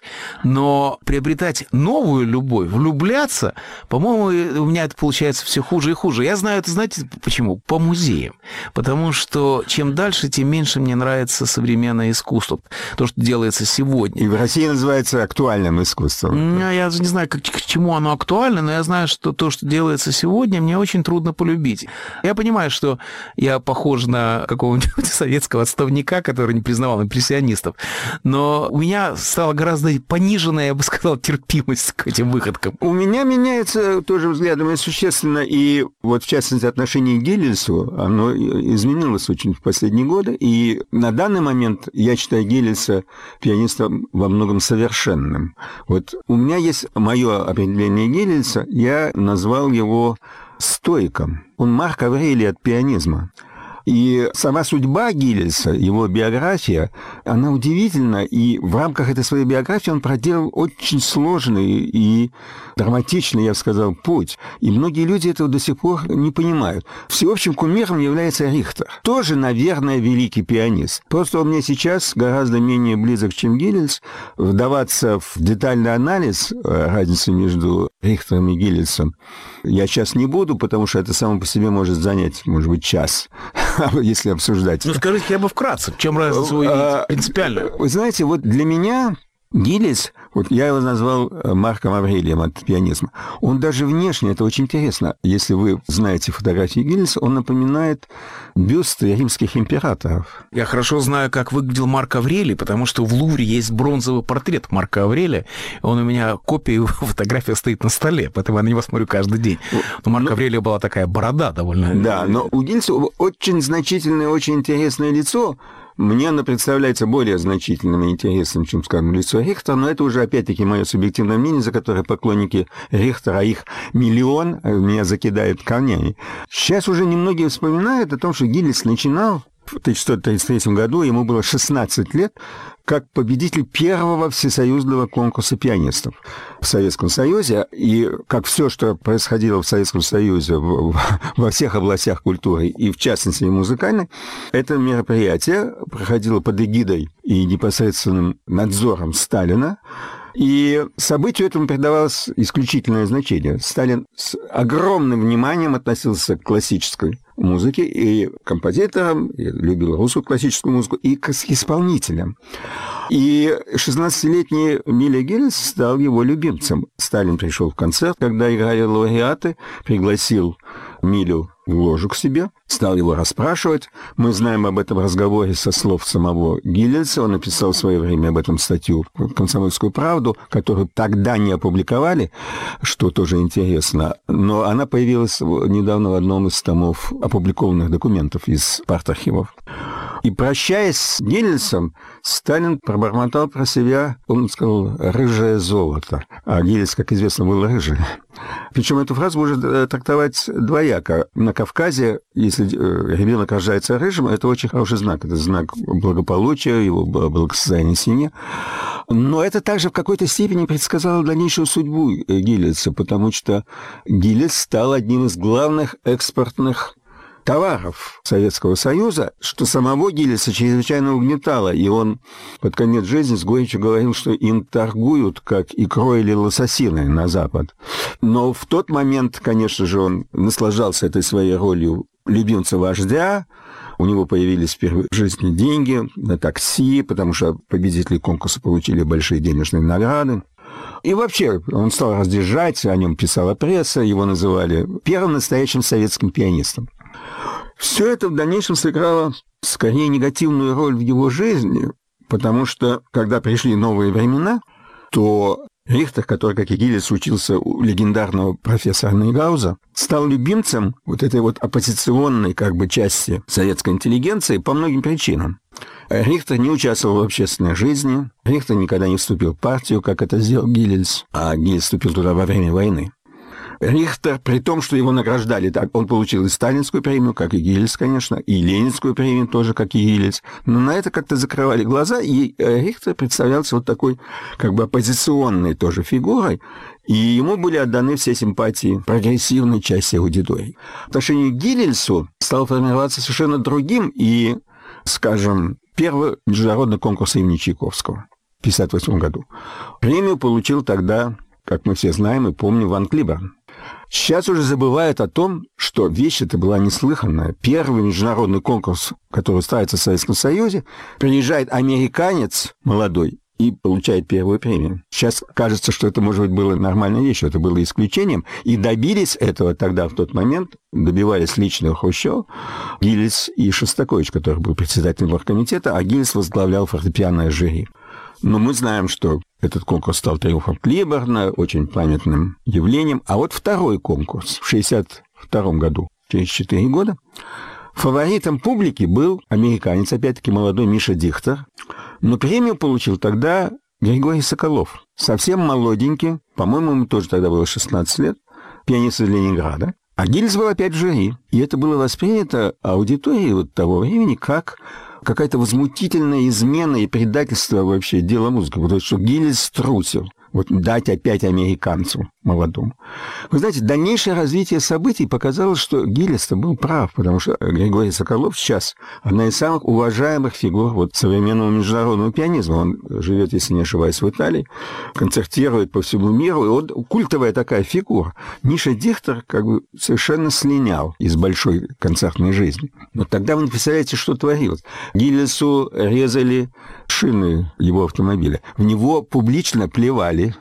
Но приобретать новую любовь, влюбляться, по-моему, у меня это получается все хуже и хуже. Я знаю это, знаете, почему? По музеям. Потому что чем дальше, тем меньше мне нравится современное искусство. То, что делается сегодня. И в России называется актуальным искусством. Я не знаю, к чему оно актуально, но я знаю, что то, что делается сегодня, мне очень трудно полюбить. Я понимаю, что я похож на какого-нибудь советского отставника, который не признавал импрессионистов. Но у меня стала гораздо пониженная, я бы сказал, терпимость к этим выходкам. У меня меняется тоже взглядом существенно, и вот в частности отношение к Гильсу, оно изменилось очень в последние годы, и на данный момент я считаю Гильса пианистом во многом совершенным. Вот у меня есть мое определение Гильса, я назвал его стоиком. Он Марк Аврелий от пианизма. И сама судьба Гильса, его биография, она удивительна, и в рамках этой своей биографии он проделал очень сложный и драматичный, я бы сказал, путь. И многие люди этого до сих пор не понимают. Всеобщим кумиром является Рихтер. Тоже, наверное, великий пианист. Просто он мне сейчас гораздо менее близок, чем Гильс. Вдаваться в детальный анализ разницы между Рихтером и Гильсом я сейчас не буду, потому что это само по себе может занять, может быть, час, если обсуждать. Ну, скажите хотя бы вкратце, в чем разница вы видите принципиально? Вы знаете, вот для меня Гильс, вот я его назвал Марком Аврелием от пианизма, он даже внешне, это очень интересно, если вы знаете фотографии Гильса, он напоминает бюсты римских императоров. Я хорошо знаю, как выглядел Марк Аврелий, потому что в Лувре есть бронзовый портрет Марка Аврелия, он у меня, копия его фотография стоит на столе, поэтому я на него смотрю каждый день. У Марка Аврелия была такая борода довольно... Да, но у Гильса очень значительное, очень интересное лицо. Мне оно представляется более значительным и интересным, чем, скажем, лицо Рихтера, но это уже, опять-таки, мое субъективное мнение, за которое поклонники Рихтера, а их миллион, меня закидают камнями. Сейчас уже немногие вспоминают о том, что Гильс начинал в 1933 году, ему было 16 лет, как победитель первого всесоюзного конкурса пианистов в Советском Союзе. И как все, что происходило в Советском Союзе во всех областях культуры, и в частности музыкальной, это мероприятие проходило под эгидой и непосредственным надзором Сталина. И событию этому придавалось исключительное значение. Сталин с огромным вниманием относился к классической музыке и к композиторам, и любил русскую классическую музыку, и к исполнителям. И 16-летний Эмиль Гильс стал его любимцем. Сталин пришел в концерт, когда играли лауреаты, пригласил Милю в ложу к себе, стал его расспрашивать. Мы знаем об этом разговоре со слов самого Гильса. Он написал в свое время об этом статью в «Комсомольскую правду», которую тогда не опубликовали, что тоже интересно. Но она появилась недавно в одном из томов опубликованных документов из партархивов. И, прощаясь с Гиллисом, Сталин пробормотал про себя, он сказал «рыжее золото». А Гиллис, как известно, был рыжий. Причем эту фразу можно трактовать двояко. На Кавказе, если ребенок рождается рыжим, это очень хороший знак. Это знак благополучия, его благосостояния в семье. Но это также в какой-то степени предсказало дальнейшую судьбу Гиллиса, потому что Гиллис стал одним из главных экспортных товаров Советского Союза, что самого Гиллиса чрезвычайно угнетало, и он под конец жизни с горечью говорил, что им торгуют как икрой или лососиной на Запад. Но в тот момент, конечно же, он наслаждался этой своей ролью любимца вождя, у него появились впервые в жизни деньги на такси, потому что победители конкурса получили большие денежные награды. И вообще он стал разъезжать, о нем писала пресса, его называли первым настоящим советским пианистом. Все это в дальнейшем сыграло скорее негативную роль в его жизни, потому что, когда пришли новые времена, то Рихтер, который, как и Гиллис, учился у легендарного профессора Нейгауза, стал любимцем вот этой вот оппозиционной как бы части советской интеллигенции по многим причинам. Рихтер не участвовал в общественной жизни, Рихтер никогда не вступил в партию, как это сделал Гиллис, а Гиллис вступил туда во время войны. Рихтер, при том, что его награждали, так, он получил и сталинскую премию, как и Гиллис, конечно, и ленинскую премию тоже, как и Гиллис, но на это как-то закрывали глаза, и Рихтер представлялся вот такой как бы оппозиционной тоже фигурой, и ему были отданы все симпатии прогрессивной части аудитории. В отношении к Гиллису стал формироваться совершенно другим, и, скажем, первый международный конкурс имени Чайковского в 1958 году. Премию получил тогда, как мы все знаем и помним, Ван Клиберн. Сейчас уже забывают о том, что вещь эта была неслыханная. Первый международный конкурс, который ставится в Советском Союзе, приезжает американец молодой и получает первую премию. Сейчас кажется, что это, может быть, было нормальной вещью, это было исключением. И добились этого тогда, в тот момент, добивались лично Хрущева, Гиллис и Шостакович, который был председателем оргкомитета, а Гиллис возглавлял фортепианное жюри. Но мы знаем, что этот конкурс стал триумфом Клиберна, очень памятным явлением. А вот второй конкурс в 1962 году, через 4 года, фаворитом публики был американец, опять-таки молодой Миша Дихтер. Но премию получил тогда Григорий Соколов. Совсем молоденький, по-моему, ему тоже тогда было 16 лет, пианист из Ленинграда. А Гиллис был опять в жюри. И это было воспринято аудиторией вот того времени как какая-то возмутительная измена и предательство вообще дела музыки. Потому что Гиллис струсил. Вот дать опять американцу молодому. Вы знаете, дальнейшее развитие событий показало, что Гиллис-то был прав, потому что Григорий Соколов сейчас одна из самых уважаемых фигур вот современного международного пианизма. Он живет, если не ошибаюсь, в Италии, концертирует по всему миру, и он культовая такая фигура. Миша Дихтер как бы совершенно слинял из большой концертной жизни. Но тогда вы не представляете, что творилось. Гиллису резали шины его автомобиля. В него публично плевали,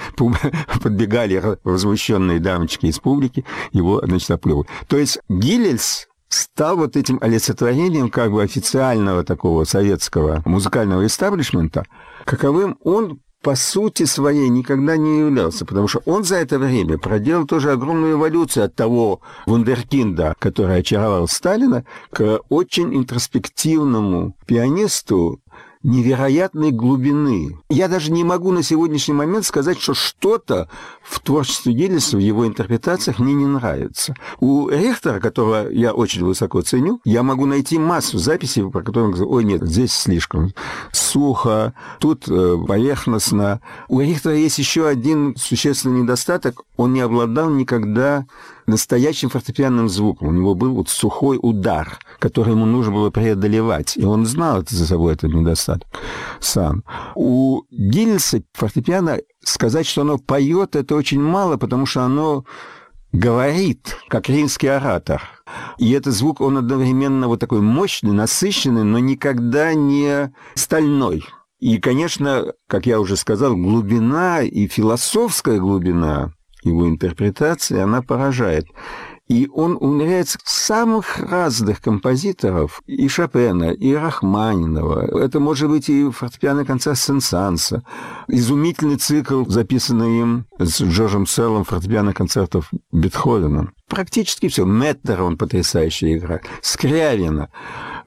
подбегали возмущенные дамочки из публики, его, значит, оплевывали. То есть Гиллис стал вот этим олицетворением как бы официального такого советского музыкального истеблишмента, каковым он по сути своей никогда не являлся, потому что он за это время проделал тоже огромную эволюцию от того вундеркинда, который очаровал Сталина, к очень интроспективному пианисту невероятной глубины. Я даже не могу на сегодняшний момент сказать, что что-то в творчестве Гиллиса, в его интерпретациях мне не нравится. У Рихтера, которого я очень высоко ценю, я могу найти массу записей, по которым говорю, ой, нет, здесь слишком сухо, тут поверхностно. У Рихтера есть еще один существенный недостаток. Он не обладал никогда настоящим фортепианным звуком. У него был вот сухой удар, который ему нужно было преодолевать. И он знал это за собой, этот недостаток сам. У Гиллиса фортепиано, сказать, что оно поет, это очень мало, потому что оно говорит, как римский оратор. И этот звук, он одновременно вот такой мощный, насыщенный, но никогда не стальной. И, конечно, как я уже сказал, глубина и философская глубина его интерпретации, она поражает. И он умеряет самых разных композиторов, и Шопена, и Рахманинова. Это может быть и фортепианный концерт Сен-Санса, изумительный цикл, записанный им с Джорджем Селлом фортепианных концертов Бетховена. Практически все. Меттера он потрясающе играет, Скрябина.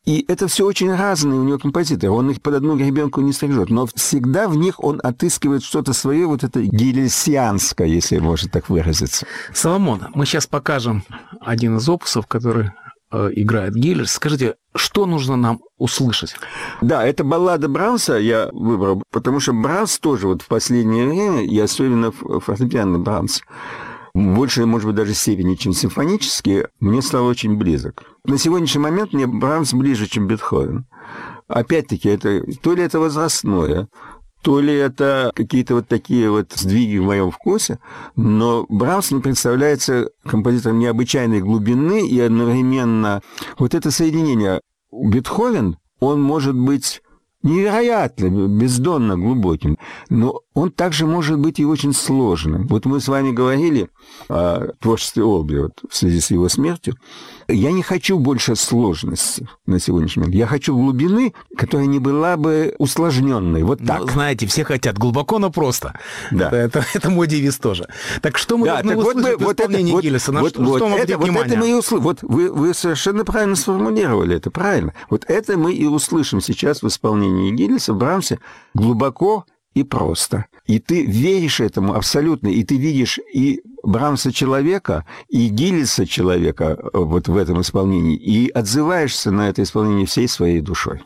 И это все очень разные у него композиторы. Он их под одну гребенку не стрижет, но всегда в них он отыскивает что-то свое, вот это гиллесианское, если можно так выразиться. Соломон, мы сейчас покажем один из опусов, который играет Гиллес. Скажите, что нужно нам услышать? Да, это баллада Брамса я выбрал, потому что Брамс тоже вот в последнее время, и особенно фортепианный Брамс, в большей, может быть, даже степени, чем симфонический, мне стал очень близок. На сегодняшний момент мне Брамс ближе, чем Бетховен. Опять-таки, это то ли это возрастное, то ли это какие-то вот такие вот сдвиги в моем вкусе, но Брамс мне представляется композитором необычайной глубины, и одновременно вот это соединение. Бетховен, он может быть невероятно, бездонно глубоким, но он также может быть и очень сложным. Вот мы с вами говорили о творчестве Олби вот, в связи с его смертью. Я не хочу больше сложности на сегодняшний момент. Я хочу глубины, которая не была бы усложненной. Вот так. Ну, знаете, все хотят глубоко, но просто. Да. Это мой девиз тоже. Так что мы должны услышать в исполнении Гиллеса? На что мы обратим внимание? Это мы и услышим. Вот вы совершенно правильно сформулировали это, правильно. Вот это мы и услышим сейчас в исполнении Гиллеса, Брамсе, глубоко и просто. И ты веришь этому абсолютно, и ты видишь и Брамса человека, и Гиллеса человека вот в этом исполнении, и отзываешься на это исполнение всей своей душой.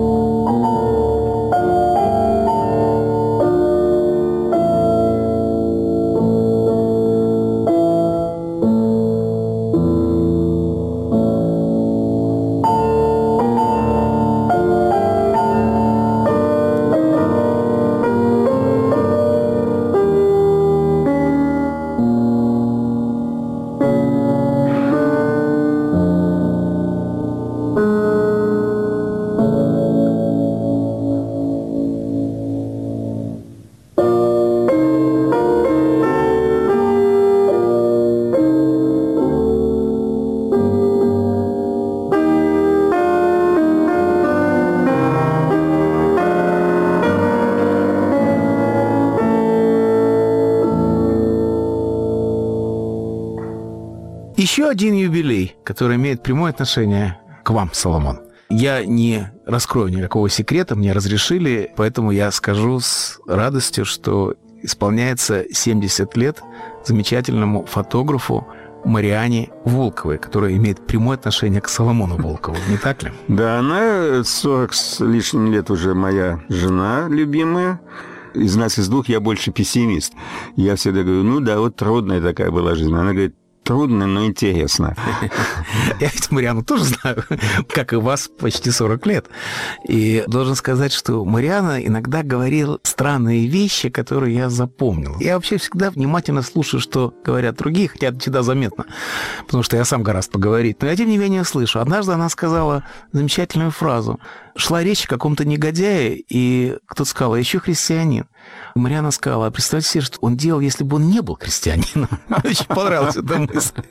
Еще один юбилей, который имеет прямое отношение к вам, Соломон. Я не раскрою никакого секрета, мне разрешили, поэтому я скажу с радостью, что исполняется 70 лет замечательному фотографу Мариане Волковой, которая имеет прямое отношение к Соломону Волкову, не так ли? Да, она 40 с лишним лет уже моя жена любимая. Из нас из двух я больше пессимист. Я всегда говорю, ну да, вот трудная такая была жизнь. Она говорит, трудно, но интересно. Я ведь Мариану тоже знаю, как и вас, почти 40 лет. И должен сказать, что Мариана иногда говорила странные вещи, которые я запомнил. Я вообще всегда внимательно слушаю, что говорят другие, хотя это всегда заметно, потому что я сам гораздо поговорить. Но я, тем не менее, слышу. Однажды она сказала замечательную фразу. Шла речь о каком-то негодяе, и кто-то сказал, я еще христианин. Мариана сказала, а представьте себе, что он делал, если бы он не был христианином. Мне очень понравилась эта мысль.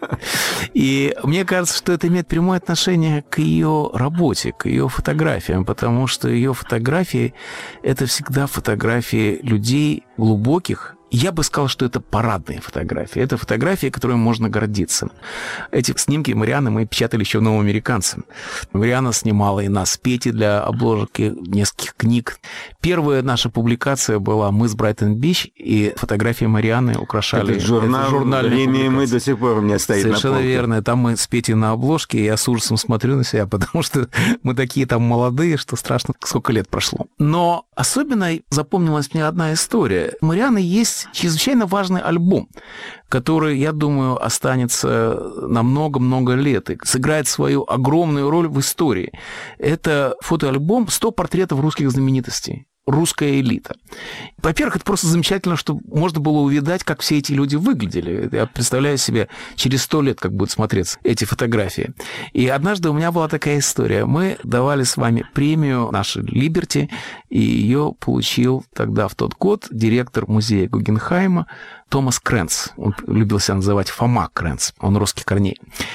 И мне кажется, что это имеет прямое отношение к ее работе, к ее фотографиям, потому что ее фотографии – это всегда фотографии людей глубоких. Я бы сказал, что это парадные фотографии. Это фотографии, которыми можно гордиться. Эти снимки Марианы мы печатали еще в «Новом американце». Мариана снимала и нас Пети для обложки нескольких книг. Первая наша публикация была «Мы с Брайтон-Бич», и фотографии Марианы украшали этот журнал «Время и мы» до сих пор у меня стоит на полке. Совершенно верно. Там мы с Петей на обложке, и я с ужасом смотрю на себя, потому что мы такие там молодые, что страшно, сколько лет прошло. Но особенно запомнилась мне одна история. У Марианы есть чрезвычайно важный альбом, который, я думаю, останется на много-много лет и сыграет свою огромную роль в истории. Это фотоальбом «100 портретов русских знаменитостей». Русская элита. Во-первых, это просто замечательно, что можно было увидать, как все эти люди выглядели. Я представляю себе, через 100 лет, как будут смотреться эти фотографии. И однажды у меня была такая история. Мы давали с вами премию нашей «Либерти», и ее получил тогда, в тот год, директор музея Гугенхайма Томас Кренц. Он любил себя называть Фома Кренц. Он русских корней.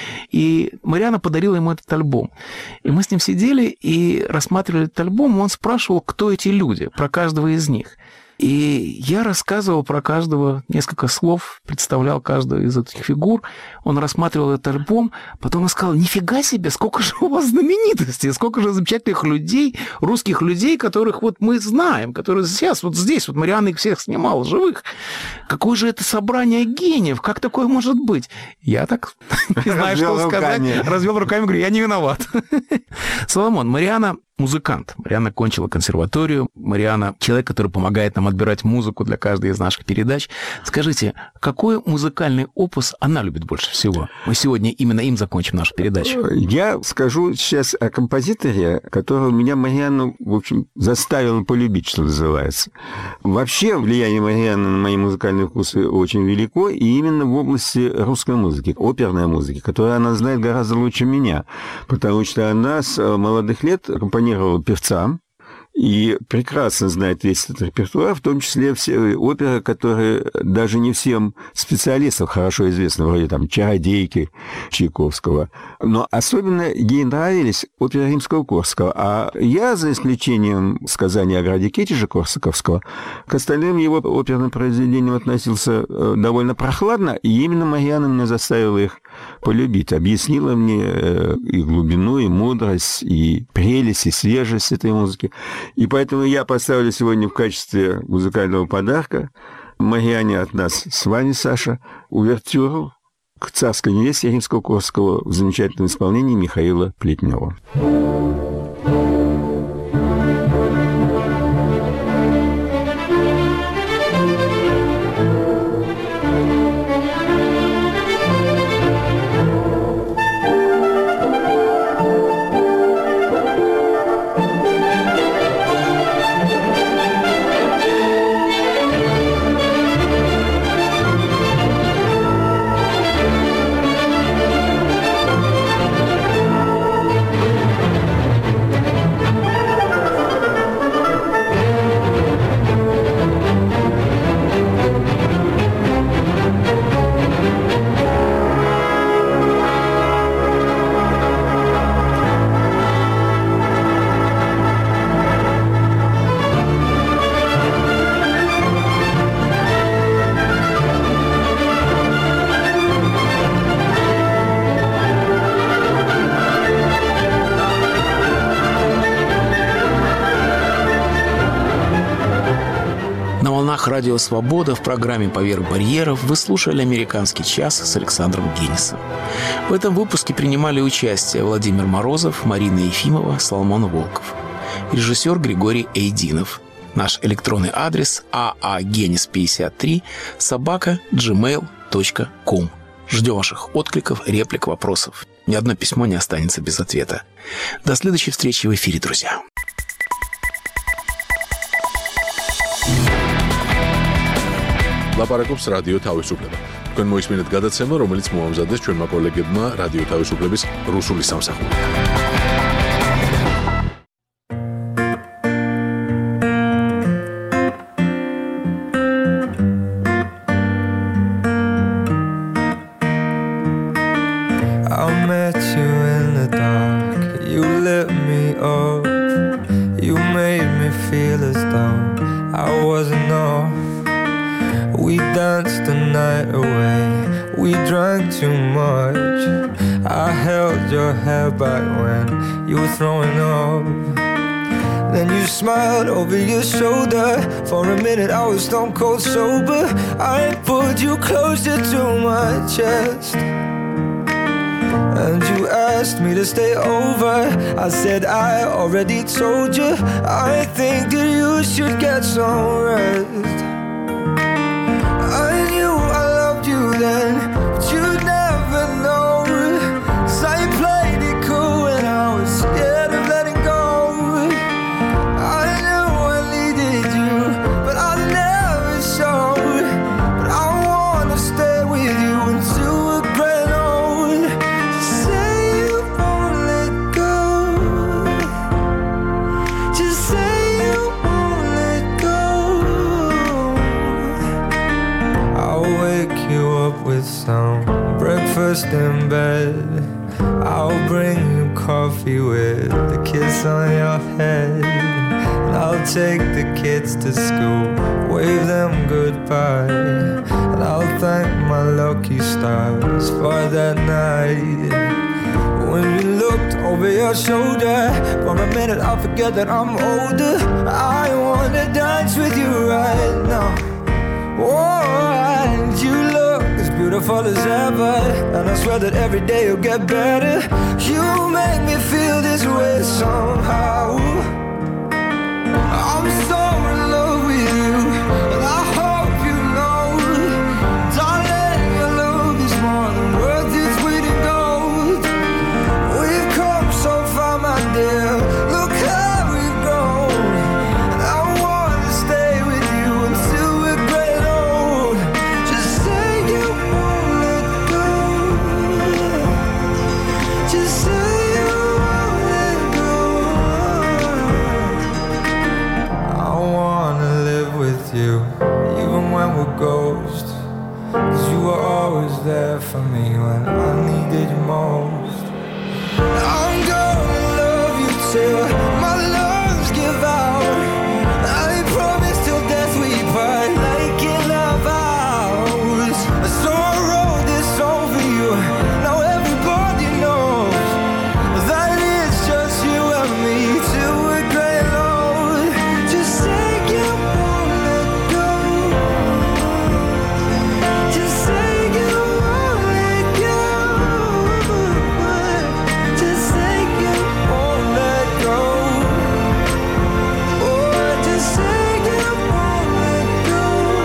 И Мариана подарила ему этот альбом. И мы с ним сидели и рассматривали этот альбом. Он спрашивал, кто эти люди, про каждого из них. И я рассказывал про каждого несколько слов, представлял каждую из этих фигур. Он рассматривал этот альбом, потом он сказал: нифига себе, сколько же у вас знаменитостей, сколько же замечательных людей, русских людей, которых вот мы знаем, которые сейчас вот здесь, вот Марианна их всех снимала живых. Какое же это собрание гениев, как такое может быть? Я так не знаю, что сказать. Развел руками, говорю, я не виноват. Соломон, Марианна музыкант. Марианна кончила консерваторию. Марианна человек, который помогает нам отбирать музыку для каждой из наших передач. Скажите, какой музыкальный опус она любит больше всего? Мы сегодня именно им закончим нашу передачу. Я скажу сейчас о композиторе, которого меня Марианна, в общем, заставила полюбить, что называется. Вообще влияние Марианны на мои музыкальные вкусы очень велико, и именно в области русской музыки, оперной музыки, которую она знает гораздо лучше меня, потому что она с молодых лет аккомпанировала певцам и прекрасно знает весь этот репертуар, в том числе все оперы, которые даже не всем специалистам хорошо известны, вроде там «Чародейки» Чайковского. Но особенно ей нравились оперы Римского-Корсакова. А я, за исключением сказания о граде Китежа Корсаковского, к остальным его оперным произведениям относился довольно прохладно, и именно Марианна меня заставила их полюбить, объяснила мне и глубину, и мудрость, и прелесть, и свежесть этой музыки. И поэтому я поставлю сегодня в качестве музыкального подарка Марианне от нас с вами, Саша, увертюру к «Царской невесте» Римского-Корсакова в замечательном исполнении Михаила Плетнева. Радио «Свобода» в программе «Поверх барьеров» вы слушали «Американский час» с Александром Генисом. В этом выпуске принимали участие Владимир Морозов, Марина Ефимова, Соломон Волков. Режиссер Григорий Эйдинов. Наш электронный адрес aagenis53@gmail.com. Ждем ваших откликов, реплик, вопросов. Ни одно письмо не останется без ответа. До следующей встречи в эфире, друзья. ლაპარაკობს რადიო თავისუფლება. თქვენ მოისმინეთ გადაცემა, რომელიც მოამზადეს ჩვენმა კოლეგებმა რადიო თავისუფლების რუსული სამსახურიდან. I met you in the dark, you lit me up, you made me feel as though I wasn't off. We danced the night away, we drank too much. I held your hair back when you were throwing up. Then you smiled over your shoulder. For a minute I was stone cold sober. I pulled you closer to my chest, and you asked me to stay over. I said I already told you, I think that you should get some rest. I knew I loved you then, but you'd never know. 'Cause I played it cool and I was scared of letting go. I knew I needed you, but I never showed. But I wanna stay with you until we're grown old. Just say you won't let go. Just say you won't let go. I'll wake you up with some breakfast in bed. I'll bring you coffee with a kiss on your head. And I'll take the kids to school, wave them goodbye. And I'll thank my lucky stars for that night. When you looked over your shoulder, for a minute I forget that I'm older. I wanna dance with you right now. Oh, and you look as beautiful as ever, and I swear that every day you'll get better. You make me feel this way somehow. I'm so in love with you, and I hope you know, darling, your love is more than worth its weight in gold. We've come so far, my dear, look how we've grown. And I want to stay with you until we're great old. Just say you won't let go. Just say you won't let go. I wanna live with you, even when we're ghosts. 'Cause you were always there for me when I needed you most. I'm gonna love you till my lungs give out. I promise till death we part, like in our vows. So I wrote this song for you. Now everybody knows that it's just you and me till we're great old. Just say you won't let go. Just say you won't let go. Just say you won't let go. Oh, just say you won't let go.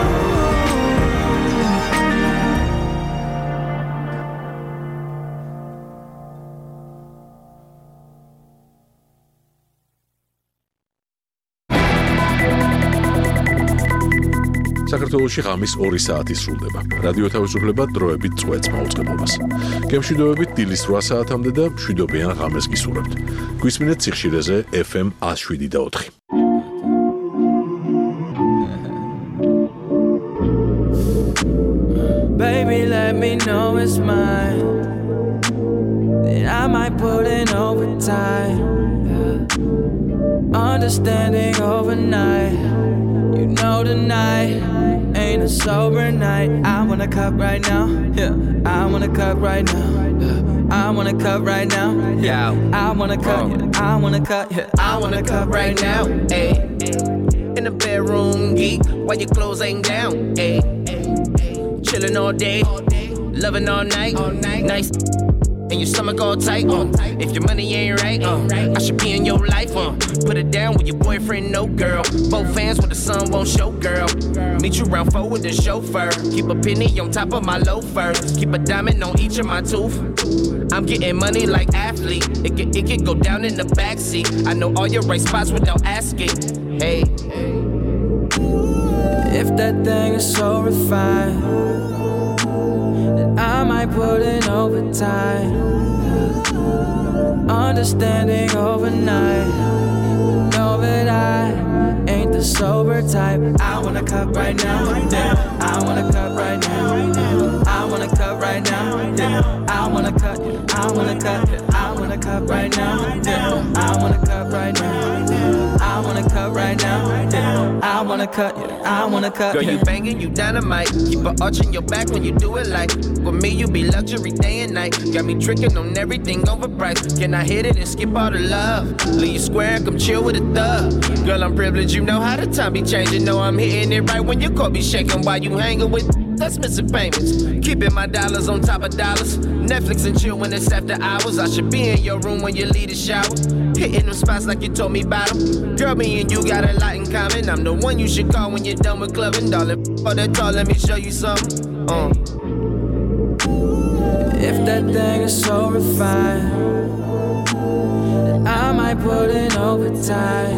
საქართველოში ღამის 2 საათი სრულდება. რადიო თავისუფლება დროებით წვეთს მაუწყებლობას. გემშვიდობებით დილის 8 საათამდე და მშვიდობიან ღამეს გისურვებთ. გვისმინეთ სიხშირეზე FM 107.4. Baby, let me know it's mine. Then I might put in overtime. Understanding overnight. You know tonight ain't a sober night. I wanna cut right now. Yeah, I wanna cut right now. I wanna cut right now. Yeah, I wanna cut. I wanna cut. Yeah, I wanna cut right now. Ay, in the bedroom, geek, while your clothes ain't down. Ay, chilling all day, loving all night. Nice. And your stomach all tight, if your money ain't right, I should be in your life, put it down with your boyfriend, no girl. Both fans with the sun won't show, girl. Meet you round 4 with the chauffeur. Keep a penny on top of my loafer. Keep a diamond on each of my tooth. I'm getting money like athlete. It can go down in the backseat. I know all your right spots without asking. Hey, If that thing is so refined, then I might put in overtime. Understanding overnight. Know that I ain't the sober type. I wanna cut right now. Yeah, I wanna cut right now. I wanna cut right now. Yeah, I wanna cut. I wanna cut. I wanna cut right now. Yeah, I wanna cut right now. I wanna cut right now. Yeah, I wanna cut. I wanna cut. girl, you banging, you dynamite. Keep an arch in your back when you do it like. With me, you be luxury day and night. Got me tricking on everything overpriced. Can I hit it and skip all the love? Leave you square and come chill with a thug. Girl, I'm privileged, you know how the time be changing. Know I'm hitting it right when your car be shaking while you hanging with. That's missing payments. Keeping my dollars on top of dollars. Netflix and chill when it's after hours. I should be in your room when you leave the shower. Hitting them spots like you told me about them. Girl, me and you got a lot in common. I'm the one you should call when you're done with clubbing, darling. Oh, that tall, let me show you something. If that thing is so refined, then I might put in overtime.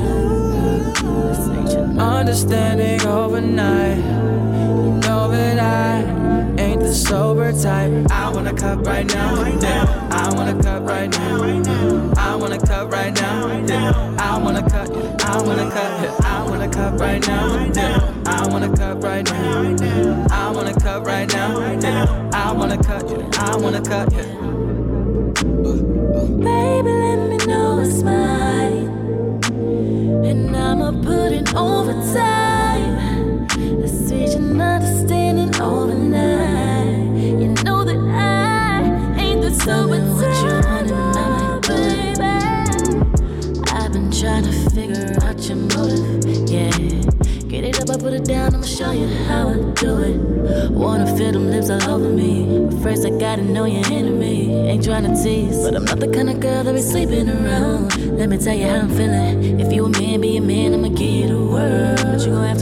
Understanding overnight. You know that I ain't the sober type. I wanna cut right now. Yeah, I wanna cut right now. I wanna cut right now. Yeah, I wanna cut. I wanna cut. I wanna cut right now. Yeah, I wanna cut right now. I wanna cut right now. Yeah, I wanna cut. I wanna cut. Baby, let me know it's mine, and I'ma put in overtime. Let's teach and understanding overnight. You know that I ain't the summertime. What you want, baby? I've been trying to figure out your motive, yeah. Get it up, I put it down, I'ma show you how I do it. Wanna feel them lips all over me, but first I gotta know your enemy. Ain't trying to tease, but I'm not the kind of girl that be sleeping around. Let me tell you how I'm feeling. If you a man, be a man, I'ma give you the world. But you gon' have to